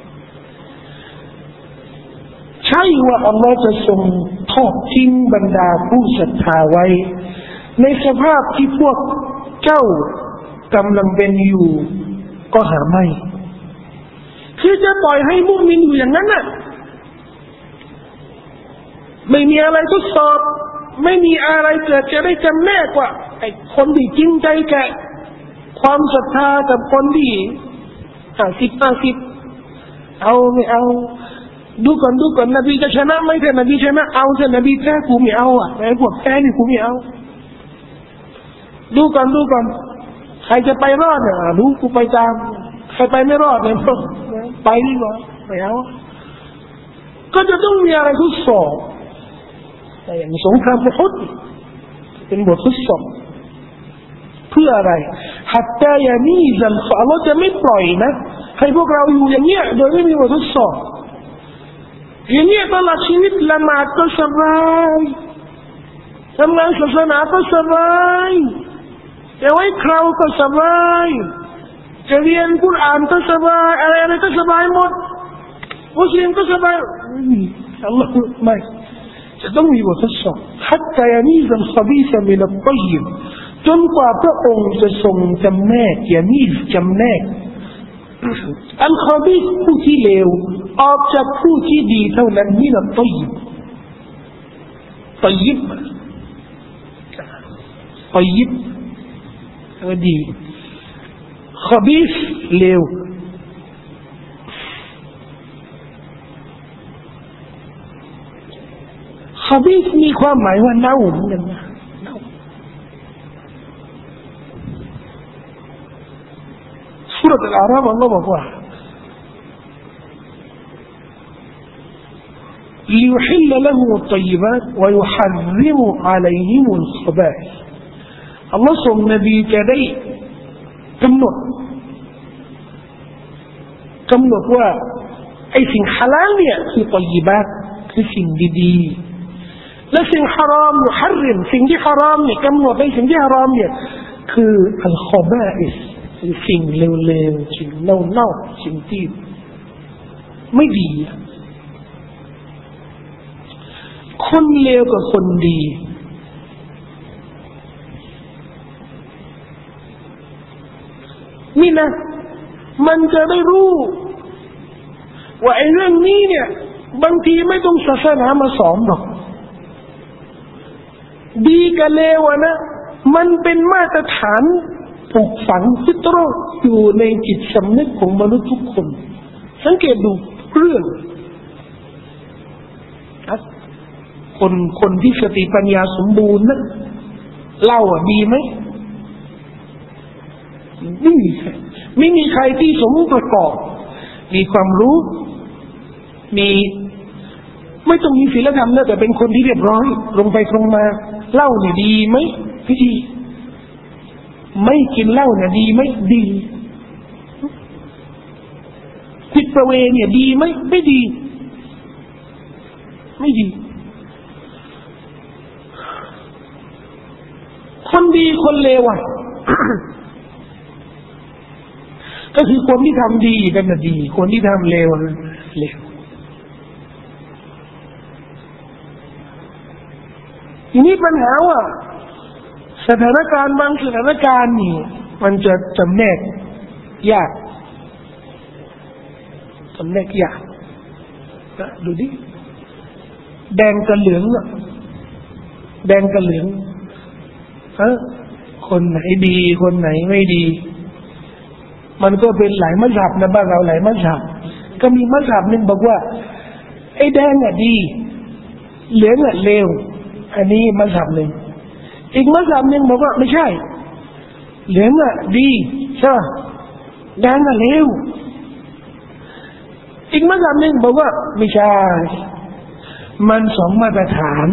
ใช่ว่าอัลลอฮ์จะทรงทอดทิ้งบรรดาผู้ศรัทธาไว้ในสภาพที่พวกเจ้ากำลังเป็นอยู่ก็หาไม่คือจะปล่อยให้มุมินอยู่อย่างนั้นน่ะไม่มีอะไรทดสอบไม่มีอะไรเกิดจะได้จำแนกว่าไอ้คนที่จริงใจแก่ความศรัทธากับคนที่50เอาไม่เอาดูก่อนนบีจะชนะไหมถ้านบีชนะเอาถ้านบีแพ้กูไม่เอาไอ้พวกแพ้นี่กูไม่เอาดูก่อนใครจะไปรอดเนี่ยรู้กูไปตามใครไปไม่รอดเนี่ยไปดีกว่าไม่เอาก็จะต้องมีอะไรทดสอบแต่อย่างสงครามอุฮุดเป็นบททดสอบเพื่ออะไรฮัตตายามีซัลอัลลอฮ์จะไม่ปล่อยนะให้พวกเราอยู่อย่างเงี้ยโดยไม่มีบททดสอบอย่างเงี้ยตลอดชีวิตละหมาดก็สบายทำงานศาสนาก็สบายจะไว้คราวก็สบายจะเรียนกุรอานก็สบายอะไรก็สบายหมดมุสลิมก็สบายอัลลอฮ์ไม่จะต้องมีบททดสอบ حتى يميز الخبيث من الطيب จนกว่าพระองค์จะทรงจำแนกยามีซจำแนกอัลคอบีษผู้ที่เลวออกจากผู้ที่ดีเท่านั้นมินัตฏอยยิบก็ดีคอบีสเลวคอบีสมีความหมายว่าเน่าเหมือนกันนะเน่าสุรษอัลอาราฟอัลลอฮ์บอกว่าليحل لهم الطيبات ويحرم عليهم الخبائث อัลลอฮ์ส่งนบีจะได้กำหนดว่าไอ้สิ่งฮาลาลเนี่ยคือฏอยยิบาตคือสิ่งดีๆและสิ่งฮารอมยุฮัรริมสิ่งที่ฮารอมเนี่ยกำหนดให้สิ่งที่ฮารอมเนี่ยคืออัลคอบาอิสคือสิ่งเลวๆสิ่งเน่าๆสิ่งที่ไม่ดีคนเลวกับคนดีนี่นะมันจะได้รู้ว่าไอ้เรื่องนี้เนี่ยบางทีไม่ต้องศาสนามาสอนหรอกดีกับเลวนะมันเป็นมาตรฐานปลูกฝังฟิตรออยู่ในจิตสำนึกของมนุษย์ทุกคนสังเกตดูเรื่องคนที่สติปัญญาสมบูรณ์นะเล่าดีไหมไม่มีใครที่สมประกอบมีความรู้มีไม่ต้องมีศีลธรรมนะแต่เป็นคนที่เรียบร้อยลงไปตรงมาเล่าเนี่ยดีไหมไม่ดีไม่กินเหล้าเนี่ยดีไหมดีผิดประเวณีเนี่ยดีไหมไม่ดีไม่ดีคนดีคนเลวก็คือคนที่ทำดีกันน่ะดีคนที่ทำเลวเลวทีนี้ปัญหาว่าสถานการณ์บางสถานการณ์นี่มันจะจำแนกยากจำแนกยากนะดูดิแดงกับเหลืองอะแดงกับเหลืองคนไหนดีคนไหนไม่ดีมันก็เป็นหลายมัซฮับนะบ้านเราหลายมัซฮับก็มีมัซฮับนึงบอกว่าไอ้แดงอ่ะดีเหลืองอ่ะเลวอันนี้มัซฮับนึงอีกมัซฮับนึงบอกว่าไม่ใช่เหลืองอ่ะดีใช่ป่ะแดงอ่ะเลวอีกมัซฮับนึงบอกว่าไม่ใช่มันสองมาตรฐาน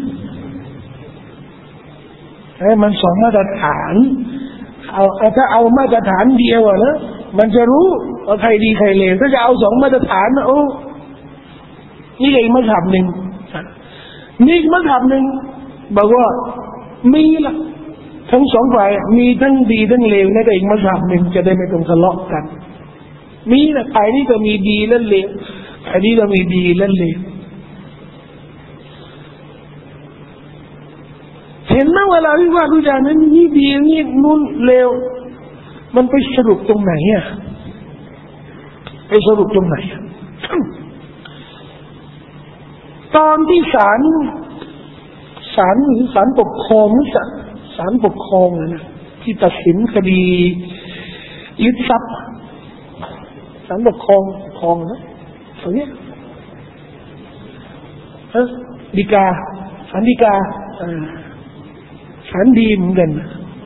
มันสองมาตรฐานถ้าเอามาตรฐานเดียวนะมันจะรู้ว่าใครดีใครเลวถ้าจะเอาสองมาตรฐานนะโอ้นี่อีกมัซฮับหนึ่งนี่อีกมัซฮับหนึ่งบอกว่ามีละทั้งสองฝ่ายมีทั้งดีทั้งเลวในอีกมัซฮับหนึ่งจะได้ไม่ต้องทะเลาะกันมีนะฝ่ายนี้ก็มีดีและเลวฝ่ายนี้ก็มีดีและเลวเห็นไหมเวลาวิพากษ์วิจารณ์นั้นนี่ดีนี่นู่นเลวมันไปสรุปตรงไหนอ่ะไปสรุปตรงไหนตอนที่ศาลปกครองศาลปกครองนะที่ตัดสินคดียึดทรัพย์ศาลปกครองนะตรงนี้ฎีกาศาลฎีกาฉันดีเหมือนกัน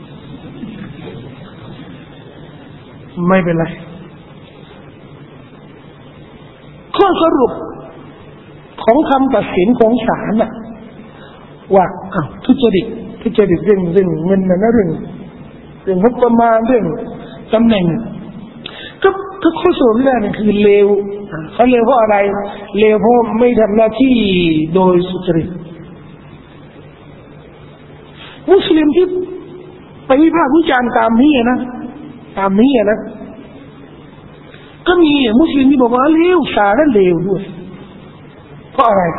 ไม่เป็นไรข้อสรุปของคำตัดสินของศาลน่ะว่าทุจริตเรื่องเงินนะเรื่องงบประมาณเรื่องตำแหน่งก็ข้อสรุปแรกนี่คือเลวเขาเลวเพราะอะไรเลวเพราะไม่ทำหน้าที่โดยสุจริตมุสลิมที่ไปวิพากษ์วิจารณ์ตามนี้นะก็มีมุสลิมที่บอกว่าเลวสารเลวด้วยเพราะอะไร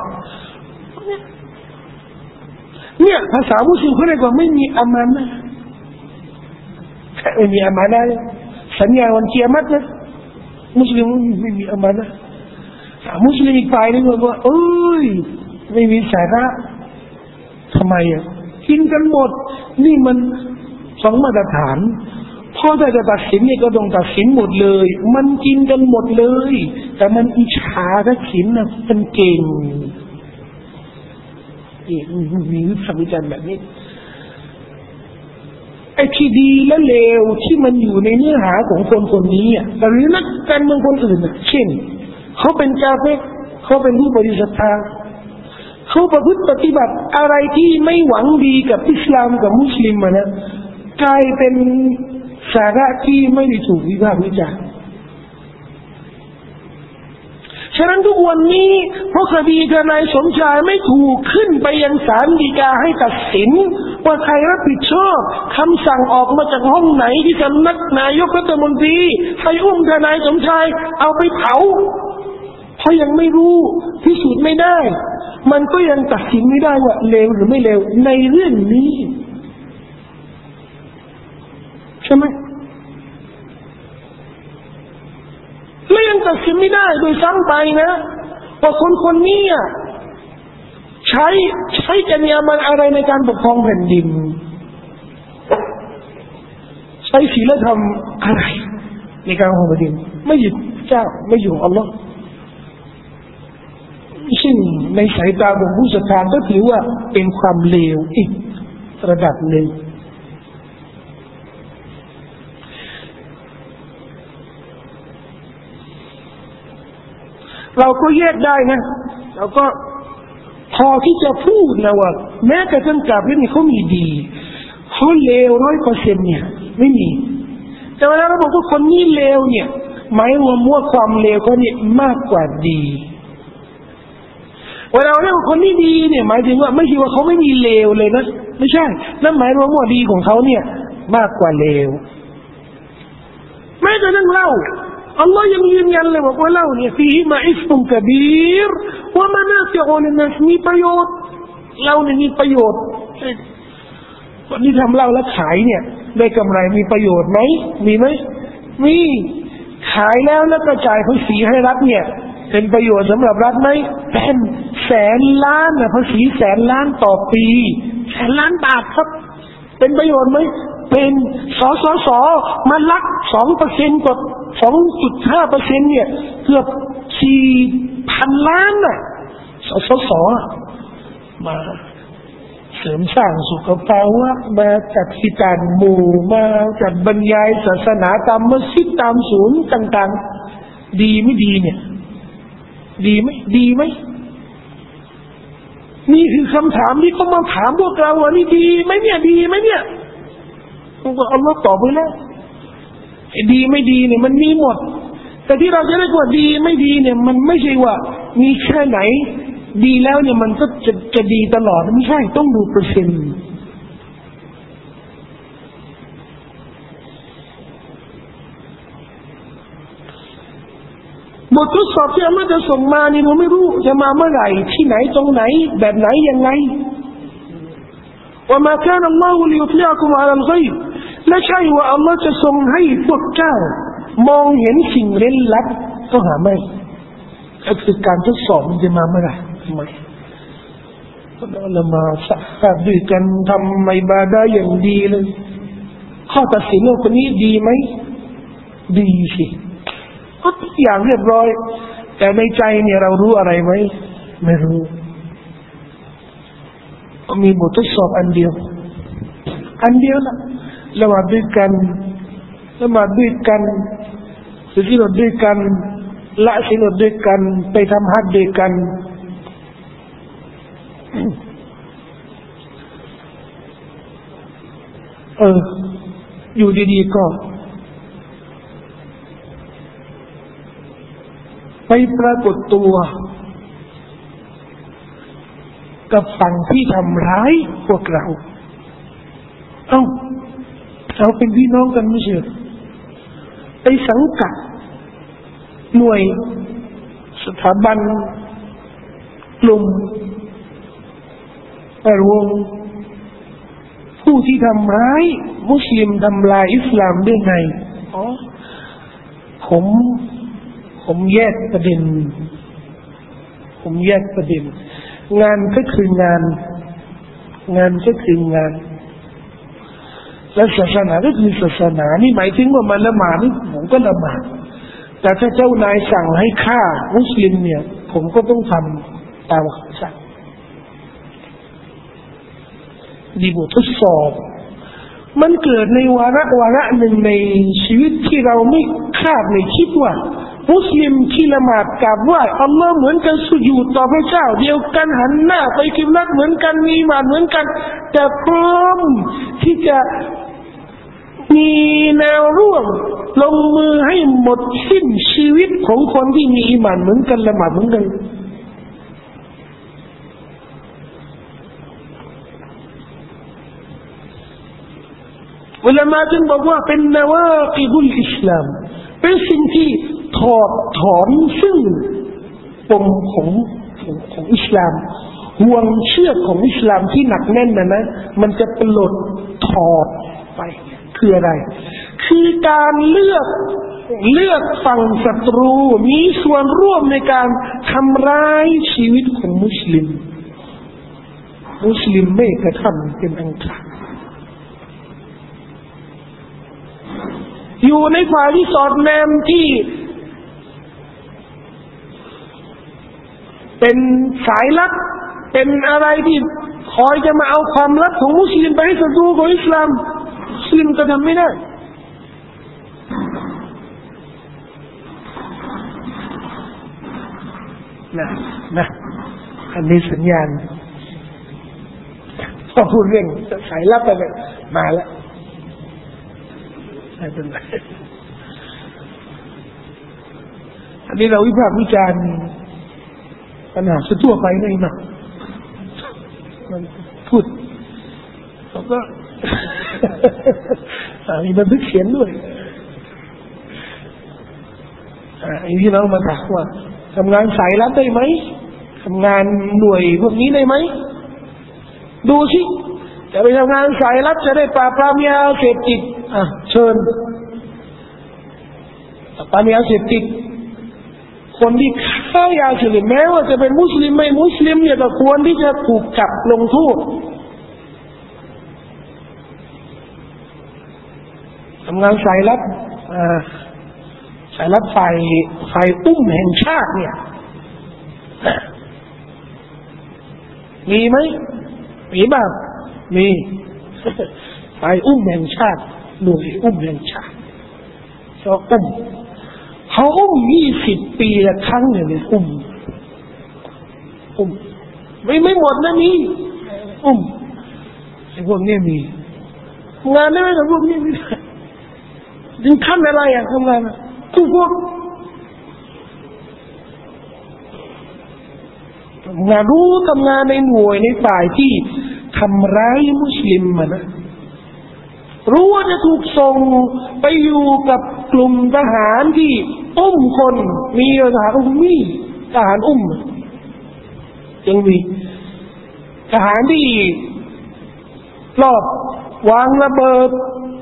เนี่ยภาษามุสลิมเขาเรียกว่าไม่มีอามานะห์ไม่มีอามานะห์สัญญาวันเกียรตินะมุสลิมไม่มีอามานะห์มุสลิมอีกฝ่ายนึงบอกว่าเอ้ยไม่มีสาระทำไมกินกันหมดนี่มันสองมาตรฐานพพอจะตัดสินเนี่ยก็ต้องตัดสินหมดเลยมันกินกันหมดเลยแต่มันอิจฉาทักษิณนะมันเก่งมีวิพากษ์วิจารณ์แบบนี้ไอ้ที่ดีและเลวที่มันอยู่ในเนื้อหาของคนคนนี้อ่ะหรือนักการเมืองคนอื่นอ่ะเช่นเขาเป็นกาเฟรเขาเป็นผู้บริสุทธิ์ทางเขาประพฤติปฏิบัติอะไรที่ไม่หวังดีกับอิสลามกับมุสลิมนะกลายเป็นสาระที่ไม่ได้ถูกวิพากษ์วิจารณ์ฉะนั้นทุกวันนี้เพราะคดีทนายสมชายไม่ถูกขึ้นไปยังศาลฎีกาให้ตัดสินว่าใครรับผิดชอบคำสั่งออกมาจากห้องไหนที่สำนักนายกรัฐมนตรีใครอุ้มทนายสมชายเอาไปเผาเพราะยังไม่รู้พิสูจน์ไม่ได้มันก็ยังตัดสินไม่ได้ว่าเลวหรือไม่เลวในเรื่องนี้ใช่ไหมและยังตัดสินไม่ได้โดยซ้ำไปนะว่าคนคนนี้ใช้จรรยาบรรณอะไรในการปกครองแผ่นดินใช้ศีลธรรมอะไรในการปกครองแผ่นดินไม่หยุดเจ้าไม่อยู่อัลลอฮ์ซึ่งในสายตาของผู้ศรัทธาก็ถือว่าเป็นความเลวอีกระดับหนึ่งเราก็แยกได้นะเราก็พอที่จะพูดนะว่าแม้กระทั่งกาเฟรนี่เขามีดีเขาเลว100%เนี่ยไม่มีแต่เวลาเราบอกว่าคนนี้เลวเนี่ยหมายว่าความเลวเขาเนี่ยมากกว่าดีเวลาเราเรียกว่าคนนี้ดีเนี่ยหมายถึงว่าไม่ใช่ว่าเขาไม่มีเลวเลยนะไม่ใช่นั่นหมายว่าดีของเขาเนี่ยมากกว่าเลวแม้แต่เรื่องเล่าอัลลอฮ์ยังยืนยันเลยว่าเล่าเนี่ยฟีฮิมาอิสมุนกะบีรวะมานาฟิอุลินนัสมีประโยชน์เล่าเนี่ยมีประโยชน์คนที่ทำเล่าแล้วขายเนี่ยได้กำไรมีประโยชน์ไหมมีไหมมีขายแล้วก็จ่ายภาษีให้รัฐเนี่ยเป็นประโยชน์สำหรับรัฐไหมเป็นแสนล้านภาษีแสนล้านต่อปีแสนล้านบาทครับเป็นประโยชน์ไหมเป็นสสมันลัก 2% กับ 2.5% เนี่ยเกือบ 4,000 ล้านสสมาเสริมสร้างสุขภาวะมาจัดกิจการหมู่มาจัดบรรยายศาสนาตามมัสยิดตามศูนย์ต่างๆดีไม่ดีเนี่ยดีไหมดีไหมนี่คือคำถามที่เขามาถามพวกเราว่านี่ดีไหมเนี่ยดีไหมเนี่ยอัลลอฮ์ตอบไปแล้วดีไม่ดีเนี่ยมันมีหมดแต่ที่เราจะเรียกว่าดีไม่ดีเนี่ยมันไม่ใช่ว่ามีแค่ไหนดีแล้วเนี่ยมันก็จะดีตลอดไม่ใช่ต้องดูเปอร์เซ็นต์บททดสอบที่อัลลอฮ์จะส่งมานี่เราไม่รู้จะมาเมื่อไหร่ที่ไหนตรงไหนแบบไหนยังไงว่ามาكان الله ليطلعكم على الغيبและใช่ว่าอัลลอฮ์จะทรงให้พวกเจ้ามองเห็นสิ่งเร้นลับก็หาไม่ก็คือการทดสอบมันจะมาเมื่อไหร่ทำไมเรามาสักการะด้วยกันทำอิบาดะห์อย่างดีเลยข้อตัดสินว่าคนนี้ดีไหมดีสิก็ทุกอย่างเรียบร้อยแต่ในใจเนี่ยเรารู้อะไรไหมไม่รู้มีบททดสอบอันเดียวนะละหมาดด้วยกันสุจิรด้วยกันละศีลด้วยกันไปทำฮัจญ์ด้วยกันอยู่ดีๆก็ไปปรากฏตัวกับฝั่งที่ทำร้ายพวกเราเราเป็นพี่น้องกันไม่ใช่ไปสังกัดหน่วยสถาบันกลุ่มวงผู้ที่ทำร้ายมุสลิมทำลายอิสลามได้ไงผมแยกประเด็นงานก็คืองานก็คืองานและศาสนาก็คือศาสนานี่หมายถึงว่ามันละหมาดนี่ผมก็ละหมาดแต่ถ้าเจ้านายสั่งให้ฆ่ามุสลิมเนี่ยผมก็ต้องทำตามคำสั่งดีบททดสอบมันเกิดในวาระหนึ่งในชีวิตที่เราไม่คาดไม่คิดว่ามุสลิมที่ละหมาดกราบไหว้อัลลอฮ์เหมือนกันสุญูดต่อพระเจ้าเดียวกันหันหน้าไปกิบลัตเหมือนกันมีบาตเหมือนกันแต่พร้อมที่จะมีแนวร่วมลงมือให้หมดสิ้นชีวิตของคนที่มีอีหม่านเหมือนกันละหมาดเหมือนกันอุลามะจึงบอกว่าเป็นนวากิดุลอิสลามเป็นสิ่งที่ถอดถอนซึ่งปมของอิสลามห่วงเชือกของอิสลามที่หนักแน่นนะมันจะปลดถอดไปคืออะไรคือการเลือกฝั่งศัตรูมีส่วนร่วมในการทำร้ายชีวิตของมุสลิมไม่กระทำเป็นอันขาดอยู่ในฝ่ายที่สอดแนมที่เป็นสายลับเป็นอะไรที่คอยจะมาเอาความลับของมุสลิมไปให้ศัตรูของอิสลามมุสลิมก็ทำไม่ได้นะอันนี้สัญญาณพอพูดเรื่องสายลับไปเลยมาแล้วไม่เป็นไรอันนี้เราวิพากษ์วิจารณ์ปัญหาทั่วไปในหนักมันพูดเขาก็มีบันทึกเขียนด้วยที่เรามาถามว่าทำงานสายลับได้ไหมทำงานหน่วยพวกนี้ได้ไหมดูสิจะไปทำงานสายลับจะได้ปราบปรามยาเสพติดเชิญปราบยาเสพติดคนที่ฆ่ายาเสพติดแม้ว่าจะเป็นมุสลิมไม่มุสลิมเนี่ยก็ควรที่จะถูกจับลงโทษทำงานสายลับฝ่ายอุ้มแห่งชาติเนี่ยมีไหมมีบ้างมีฝ่ายอุ้มแห่งชาติหน่วยอุ้มแห่งชาติเขาอุ้ม20 ปีละครั้งเนี่ยอุ้มไม่หมดนะมีไอ้พวกนี้มีงานได้ไหมกับพวกนี้มีถึงขั้นอะไรทำงานทุกพวกงานรู้ทำงานในหน่วยในฝ่ายที่ทำร้ายมุสลิมนะรู้ว่าจะถูกส่งไปอยู่กับกลุ่มทหารที่อุ้มคนมีทหารอุ้มยังมีทหารที่ลอบวางระเบิด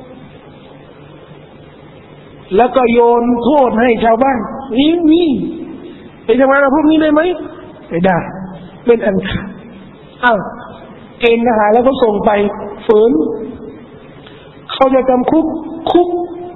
แล้วก็โยนโทษให้ชาวบ้านมีไปทำงานกับพวกนี้ได้ไหมไม่ได้เป็นอันขาดเกณฑ์ทหารแล้วก็ส่งไปฝืนเขาจะจำคุก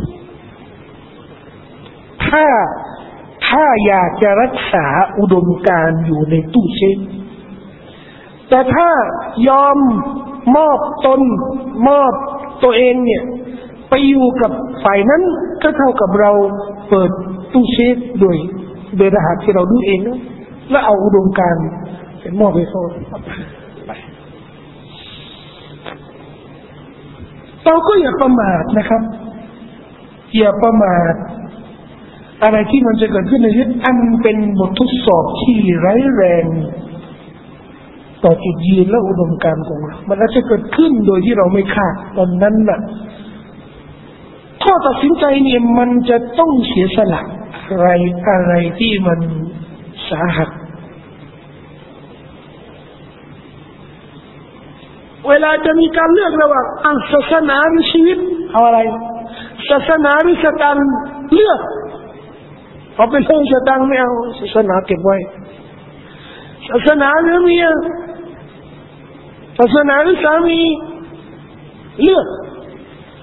ถ้าอยากจะรักษาอุดมการณ์อยู่ในตู้เซฟแต่ถ้ายอมมอบตัวเองเนี่ยไปอยู่กับฝ่ายนั้นก็เท่ากับเราเปิดตู้เซฟโดยรหัสที่เราดูเองนะแล้วเอาอุดมการณ์เป็นมอบให้เขาเราก็อย่าประมาทนะครับอย่าประมาทอะไรที่มันจะเกิดขึ้นในชีวิตอันเป็นบททดสอบที่ร้ายแรงต่อจุดยืนและอุดมการณ์ของเรามันอาจจะเกิดขึ้นโดยที่เราไม่คาดตอนนั้นน่ะข้อตัดสินใจเนี่ยมันจะต้องเสียสละอะไรที่มันสาหัสเวลาจะมีการเลือกระหว่างศาสนาหรือชีวิตเอาอะไรศาสนาหรือสตังค์เลือกเอาเป็นเรื่องสตังค์ไม่เอาศาสนาเก็บไว้ศาสนาหรือเมียศาสนาหรือสามีเลือก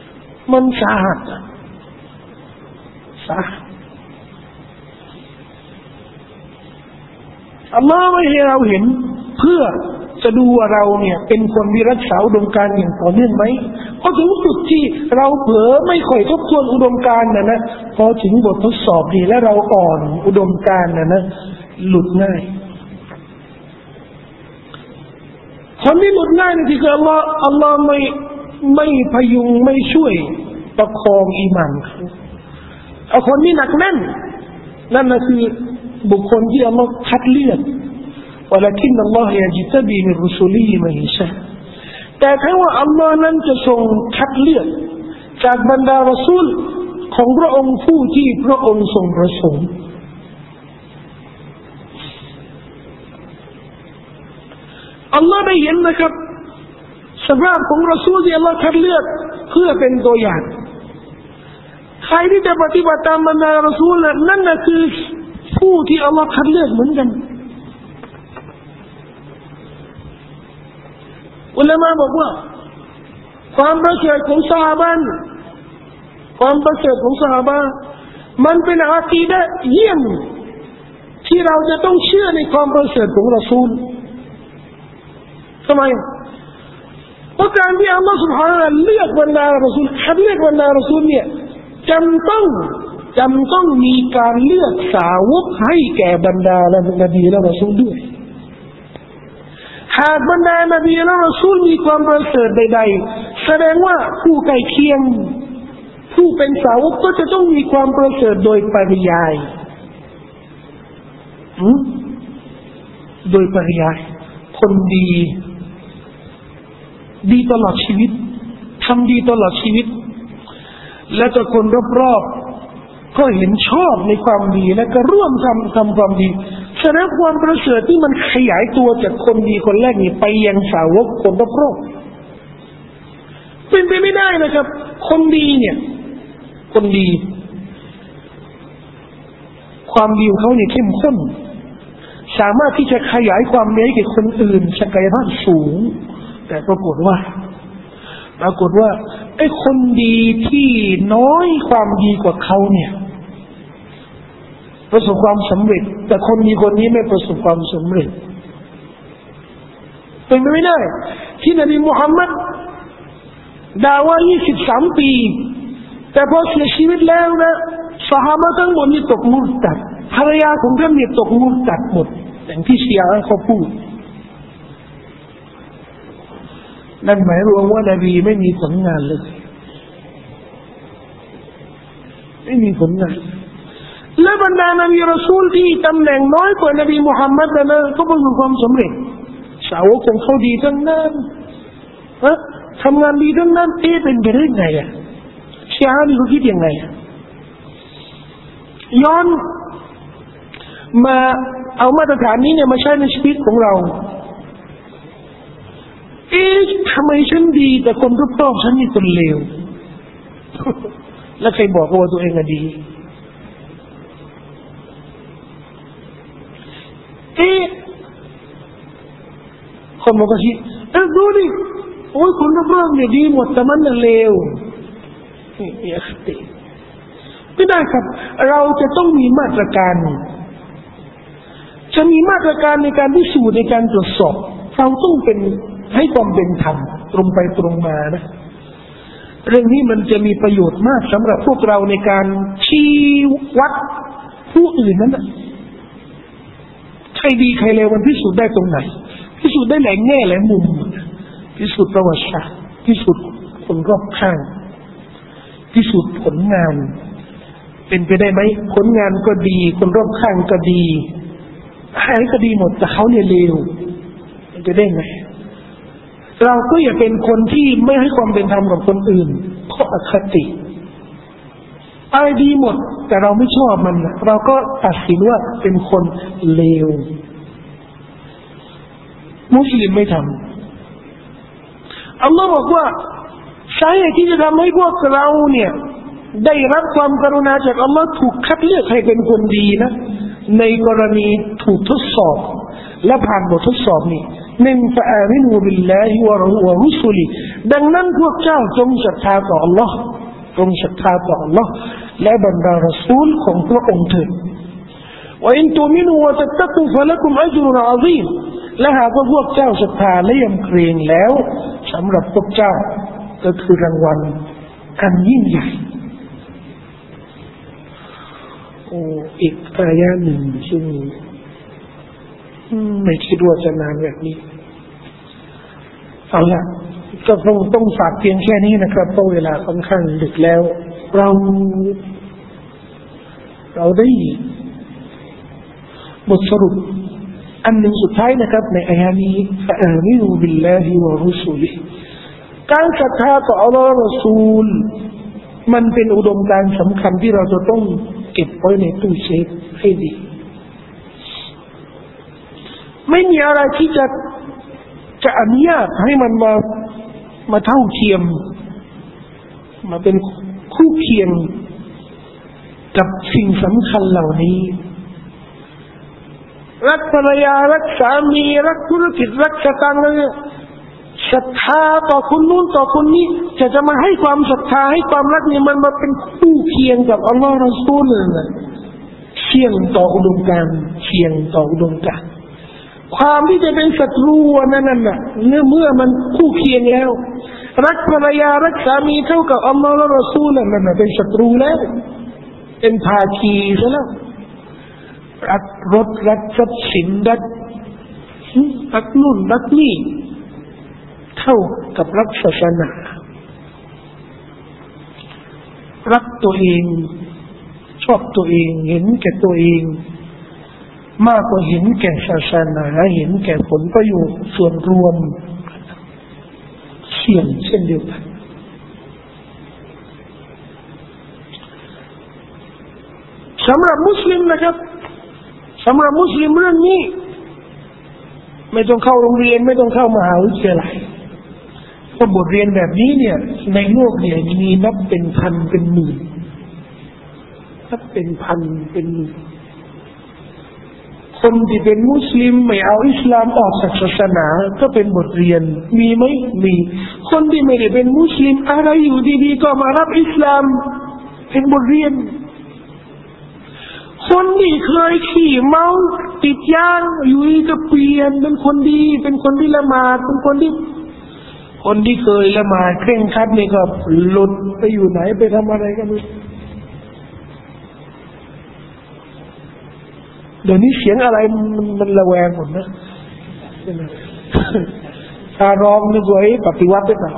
มันสาหัสอัลลอฮ์ไม่ให้เราเห็นเพื่อจะดูว่าเราเนี่ยเป็นคนที่รักษาอุดมการณ์อย่างต่อเนื่องไหมพอถึงจุดที่เราเผลอไม่ค่อยทบทวนอุดมการณ์นะพอถึงบททดสอบดีและเราอ่อนอุดมการณ์นะหลุดง่ายคนที่หลุดง่ายนี่คืออัลลอฮ์ไม่พยุงไม่ช่วยประคองอีหม่านเขาเอาคนที่หนักแน่นนั่นน่ะคือบุคคลที่อัลลอฮ์คัดเลือกولكن الله يجتبي من رسله من يشاء แต่ถ้าว่าอัลลอฮ์นั้นจะทรงคัดเลือกจากบรรดารอซูลของพระองค์ผู้ที่พระองค์ทรงประสงค์อัลลอฮ์ได้เห็นนะครับสภาพของรอซูลที่อัลลอฮ์คัดเลือกเพื่อเป็นตัวอย่างใครที่จะปฏิบัติตามบรรดารอซูลนั่นน่ะคือผู้ที่อัลลอฮ์คัดเลือกเหมือนกันอุลามะบอกว่าความประเสริฐของซอฮาบะห์ความประเสริฐของซอฮาบะห์มันเป็นอากีดะห์เยี่ยมที่เราจะต้องเชื่อในความประเสริฐของรอซูลทำไมเพราะการที่อัลลอฮฺ سبحانه และ تعالى เลือกบรรดารอซูลคัดเลือกบรรดารอซูลเนี่ยจำต้องมีการเลือกสาวกให้แก่บรรดานบีและรอซูลด้วยหากบรรดานบีและรอซูลมีความประเสริฐใดๆแสดงว่าผู้ใกล้เคียงผู้เป็นสาวกก็จะต้องมีความประเสริฐโดยปริยายโดยปริยายคนดีตลอดชีวิตทำดีตลอดชีวิตและก็คนรอบๆก็เห็นชอบในความดีและก็ร่วมทำความดีแสดงความประเสริฐที่มันขยายตัวจากคนดีคนแรกนี่ไปยังสาวกคนรอบๆเป็นไปไม่ได้นะครับคนดีเนี่ยคนดีความดีของเขาเนี่ยเข้มข้นสามารถที่จะขยายความดีให้แก่คนอื่นศักยภาพสูงแต่ปรากฏว่าไอ้คนดีที่น้อยความดีกว่าเขาเนี่ยประสบความสำเร็จแต่คนดีคนนี้ไม่ประสบความสำเร็จเป็นไปไม่ได้ที่นบีมุฮัมมัดดาวะ23 ปีแต่พอเสียชีวิตแล้วนะซอฮาบะห์ทั้งหมดนี่ตกมุรตัดภรรยาของท่านนี่ตกมุรตัดหมดอย่างที่ชีอะห์เขาพูดนั่นหมายรวมว่านบีไม่มีผลงานเลยไม่มีผลงานและบรรดานบีรอซูลที่ตำแหน่งน้อยกว่านบีมุฮัมมัดนะก็ประสบความสำเร็จสาวกของเขาดีทั้งนั้นทำงานดีทั้งนั้นเป็นไปได้ไงอ่ะชีอะห์นี่เขาคิดยังไงย้อนมาเอามาตรฐานนี้เนี่ยมาใช้ในชีวิตของเราทำไมฉันดีแต่คนรอบๆฉันนี่คนเลวแล้วใครบอกว่าตัวเองดีคนบอกว่าดูดิโอ้ยคนรอบๆเนี่ยดีหมดแต่มันเลวนี่อคติไม่ได้ครับเราจะต้องมีมาตรการจะมีมาตรการในการพิสูจน์ในการตรวจสอบเราต้องเป็นให้ความเป็นธรรมตรงไปตรงมานะเรื่องนี้มันจะมีประโยชน์มากสำหรับพวกเราในการชี้วัดผู้อื่นนั้นนะใครดีใครเลวมันพิสูจน์ได้ตรงไหนพิสูจน์ได้หลายแง่หลายมุมพิสูจน์ประวัติศาสตร์พิสูจน์คนรอบข้างพิสูจน์ผลงานเป็นไปได้ไหมผลงานก็ดีคนรอบข้างก็ดีอะไรก็ดีหมดแต่เขาเนี่ยเลวมันจะได้ไงเราก็อย่าเป็นคนที่ไม่ให้ความเป็นธรรมกับคนอื่นเพราะอคติอะไรดีหมดแต่เราไม่ชอบมันเราก็ตัดสินว่าเป็นคนเลวมุสลิมไม่ทำอัลลอฮ์บอกว่าสาเหตุที่จะทำให้พวกเราเนี่ยได้รับความกรุณาจากอัลลอฮ์ถูกคัดเลือกให้เป็นคนดีนะในกรณีถูกทดสอบและผ่านบททดสอบนี้ฟะอามินูบิลลาฮิวะรุสุลิดังนั้นพวกเจ้าจงศรัทธาต่ออัลลอฮ์จงศรัทธาต่อ Allah และบรรดารอซูลของพระองค์เถิดว่าอินตุมินูวะตัตตะกุฟะละกุมอัจรุนอะซีมและหากว่าพวกเจ้าศรัทธาและยำเกรงแล้วสำหรับพวกเจ้าก็คือรางวัลอันยิ่งใหญ่อีกอายะหนึ่งซึ่งไม่คิดว่าจะนานแบบนี้เอาละก็คงต้องฝากเพียงแค่นี้นะครับเพราะเวลาค่อนข้างดึกแล้วเราได้บทสรุปอันหนึ่งสุดท้ายนะครับในอายะนี้ฟะอามินูบิลลาฮิวะรุซูลิฮิการศรัทธาต่ออัลลอฮ์รอซูลมันเป็นอุดมการณ์สำคัญที่เราจะต้องเก็บไว้ในตู้เซฟให้ดีไม่มีอะไรที่จะอนุญาตให้มันมาเท่าเทียมมาเป็นคู่เคียงกับสิ่งสำคัญเหล่านี้รักภรรยารักสามีรักธุรกิจรักสตางค์เลยศรัทธาต่อคนนู้นต่อคนนี้จะมาให้ความศรัทธาให้ความรักนี่มันมาเป็นคู่เคียงกับอัลลอฮ์รอซูลเลยเคียงต่ออุดมการณ์เคียงต่ออุดมการณ์ความที่จะเป็นศัตรูนั่นน่ะเมื่อมันคู่เคียงแล้วรักภรรยารักสามีเท่ากับอัลลอฮ์และรอซูลนั่นน่ะเป็นศัตรูแล้วเป็นภาคีซะแล้วรักรถรักทรัพย์สินรักนู่นรักนี่เท่ากับรักศาสนารักตัวเองชอบตัวเองเห็นแก่ตัวเองมากกว่าเห็นแก่ศาสนาเห็นแก่ผลประโยชน์ส่วนรวมเสี่ยงเช่นเดียวกันสำหรับมุสลิมนะครับสำหรับมุสลิมเรื่องนี้ไม่ต้องเข้าโรงเรียนไม่ต้องเข้ามหาวิทยาลัยเพราะบทเรียนแบบนี้เนี่ยในโลกเนี่ยมีนับเป็นพันเป็นหมื่นนับเป็นพันเป็นหมื่นคนที่เป็นมุสลิมไม่เอาอิสลามออกจากศาสนาก็เป็นบทเรียนมีไหมมีคนที่ไม่ได้เป็นมุสลิมอะไรอยู่ดีๆก็มารับอิสลามเป็นบทเรียนคนที่เคยขี่เมาติดยางอยู่ก็เปลี่ยนเป็นคนดีเป็นคนที่ละหมาดเป็นคนที่เคยละหมาดเคร่งครัดนี่ก็หลุดไปอยู่ไหนไปทำอะไรกันไม่รู้เดี๋ยวนี้เสียงอะไรมันระแวงหมดนะถ้าร้องนึกว่าปฏิวัติหรือเปล่า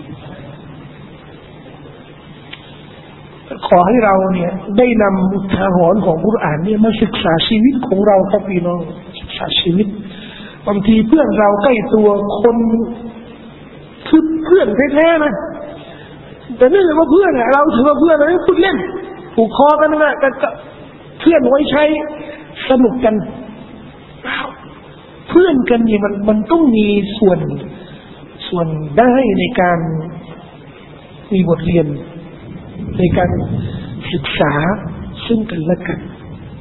ขอให้เราเนี่ยได้นำอุทาหรณ์ของกุรอานเนี่ยมาศึกษาชีวิตของเราครับพี่น้องศึกษาชีวิตบางทีเพื่อนเราใกล้ตัวคนคือเพื่อนแท้ๆนะแต่เนื่องจากว่าเพื่อนเราถือว่าเพื่อนเราพูดเล่นผูกคอกันนะกันเพื่อนไว้ใช้สนุกกันเพื่อนกันนี่มันต้องมีส่วนได้ในการมีบทเรียนในการศึกษาซึ่งกันและกัน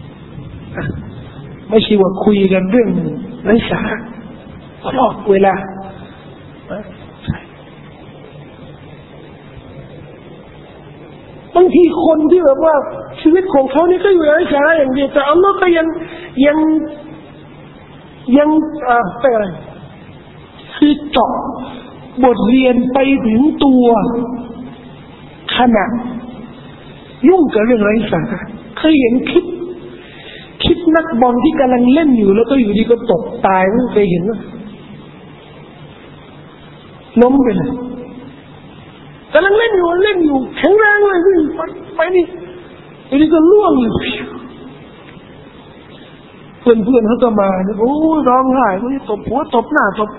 ไม่ใช่ว่าคุยกันเรื่องไร้สาระตลอดเวลาบางทีคนที่แบบว่าชีวิตของเขานี่ก็อยู่ไร้สาระอย่างเดียวแต่อัลลอฮ์ก็ยังอะไรคือเจาะบทเรียนไปถึงตัวขณะยุ่งกับเรื่องไร้สาระเคยเห็นคลิปนักบอลที่กำลังเล่นอยู่แล้วก็อยู่ดีก็ตกตายไม่เคยเห็นนะล้มไปเลยกำลังเล่นอยู่แข็งแรงเลยไปนี่อยู่ดีก็ล่วงเลยเพื่อนเขาก็มาโอ้ร้องไห้เขาตบหัวตบหน้าตบ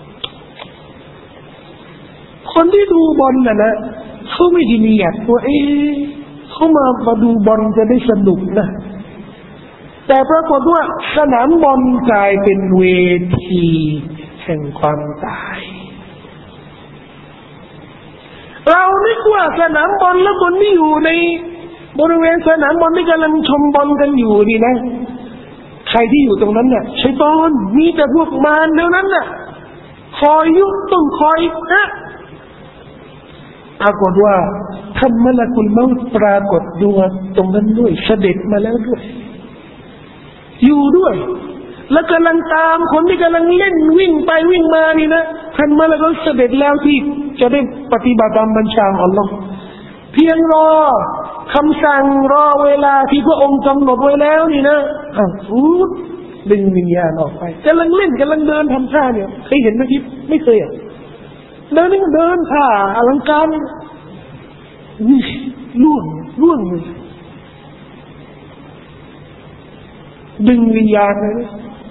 คนที่ดูบอลน่ะนะเขาไม่ได้มีอยากว่าเขามาดูบอลจะได้สนุกนะแต่ปรากฏว่าสนามบอลกลายเป็นเวทีแห่งความตายเรานึกว่าสนามบอลแล้วคนที่อยู่ในบริเวณสนามบอลที่กำลังชมบอลกันอยู่นี่นะใครที่อยู่ตรงนั้นน่ะชัยฏอนมีแต่พวกมารเท่านั้นน่ะคอยยุต้องคอยนะปรากฏว่าท่านมะละกุลเมาต์ปรากฏตัวตรงนั้นด้วยเสด็จมาแล้วด้วยอยู่ด้วยแล้วกำลังตามคนที่กำลังเล่นวิ่งไปวิ่งมานี่นะท่านมะละกุลเสด็จแล้วที่จะได้ปฏิบัติตามบัญชาของอัลลอฮ์เพียงรอคำสั่งรอเวลาที่พระองค์กำหนดไว้แล้วนี่นะดึงวิญญาณออกไปกำลังเล่นกำลังเดินทำท่าเนี่ยเคยเห็นไหมครับไม่เคยอ่ะเดินท่าอลังการนี่ล่วงเลยดึงวิญญาณเลย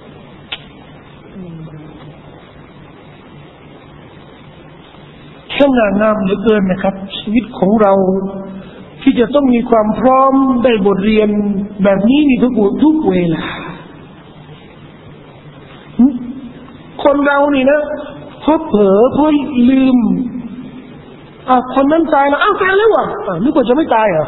ช่างงามเหลือเกินนะครับชีวิตของเราที่จะต้องมีความพร้อมได้บทเรียนแบบนี้ในทุกเวลาคนเรานี่นะพอเผลอพอลืมคนนั้นตายแล้วตายแล้วอ่ะนึกว่าจะไม่ตายเหรอ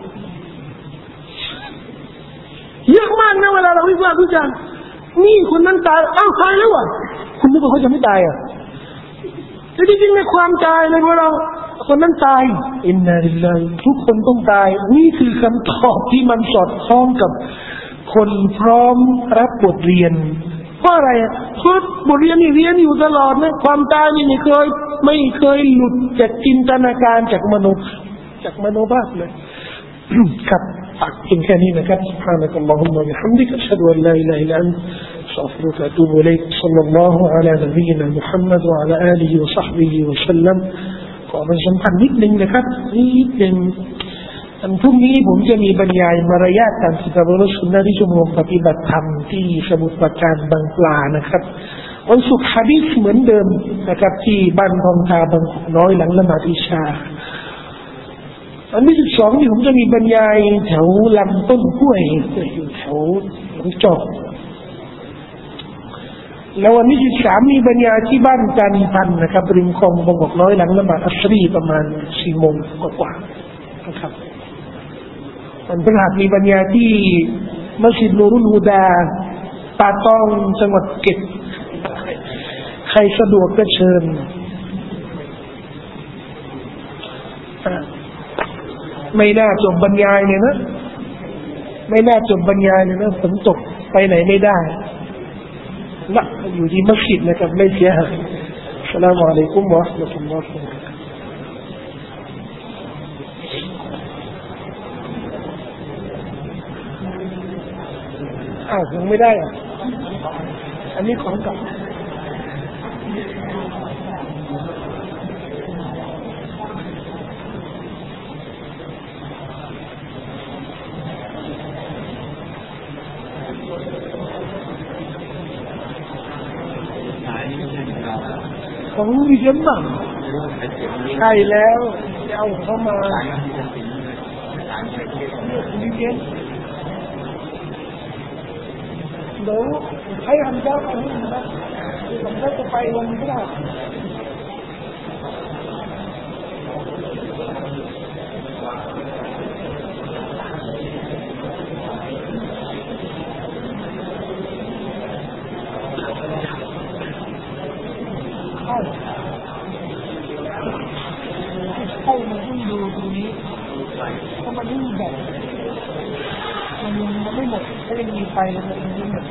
เยอะมากนะเวลาเราวิพากษ์วิจารณ์นี่คนนั้นตายตายแล้วอ่ะคุณนึกว่าเขาจะไม่ตายอ่ะแต่จริงๆในความตายในเราคนนั้นตายอินนาลิลลาฮิทุกคนต้องตายนี่คือคำตอบที่มันสอดคล้องกับคนพร้อมรับบทเรียนเพราะอะไรเพราะบทเรียนนี่เรียนอยู่ตลอดนะความตายนี่ไม่เคยหลุดจากจินตนาการจากมโนภาพเลยครับเพียงแค่นี้นะครับ سبحانك اللهم وبحمدك أشهد أن لا إله إلا أنت أستغفرك وأتوب إليك صلى الله على نبينا محمد وعلى آله وصحبه وسلم ขอเป็นสำคัญนิดนึงนะครับนิดนึงพรุ่งนี้ผมจะมีบรรยายมารยาทการศึกษาบริสุทธิ์ที่ชุมนุมปฏิบัติธรรมที่สมุทรปราการบางปลานะครับวันศุกร์หะดีษเหมือนเดิมนะครับที่บ้านทองทาบางน้อยหลังละหมาดอิชาอันที่12นี่ผมจะมีบรรยายแถวลำต้นกล้วยอยู่แถวหนองจอกแล้ววันที่13มีบรรยายที่บ้านจันพันนะครับริมคลองบางกอกน้อยหลังละหมาดอัสรีประมาณ 4:00 นกว่าๆนะครับวันพฤหัสมีบรรยายที่มัสยิดนูรุลฮูดาป่าตองจังหวัดเก็ตใครสะดวกก็เชิญไม่น่าจบบรรยายเลยนะไม่น่าจบบรรยายเลยนะฝนตกไปไหนไม่ได้ละอยู่ที่มัสยิดนะครับไม่เสียหายอัสสลามุอะลัยกุมวะเราะห์มะตุลลอฮิวะบะเราะกาตุฮ์ยังไม่ได้อ่ะอันนี้ของเก่าของมีเยอะมากใช่แล้วจะเอาเข้ามามีเยอะเดี๋ยวให้ทำเจ้าของนะผมก็จะไปวันนี้ก็ได้ให้มันต้องดูตรงนี้ถ้ามันไม่มีแบบมันไม่หมดถ้ายังมีไฟมันไม่หมด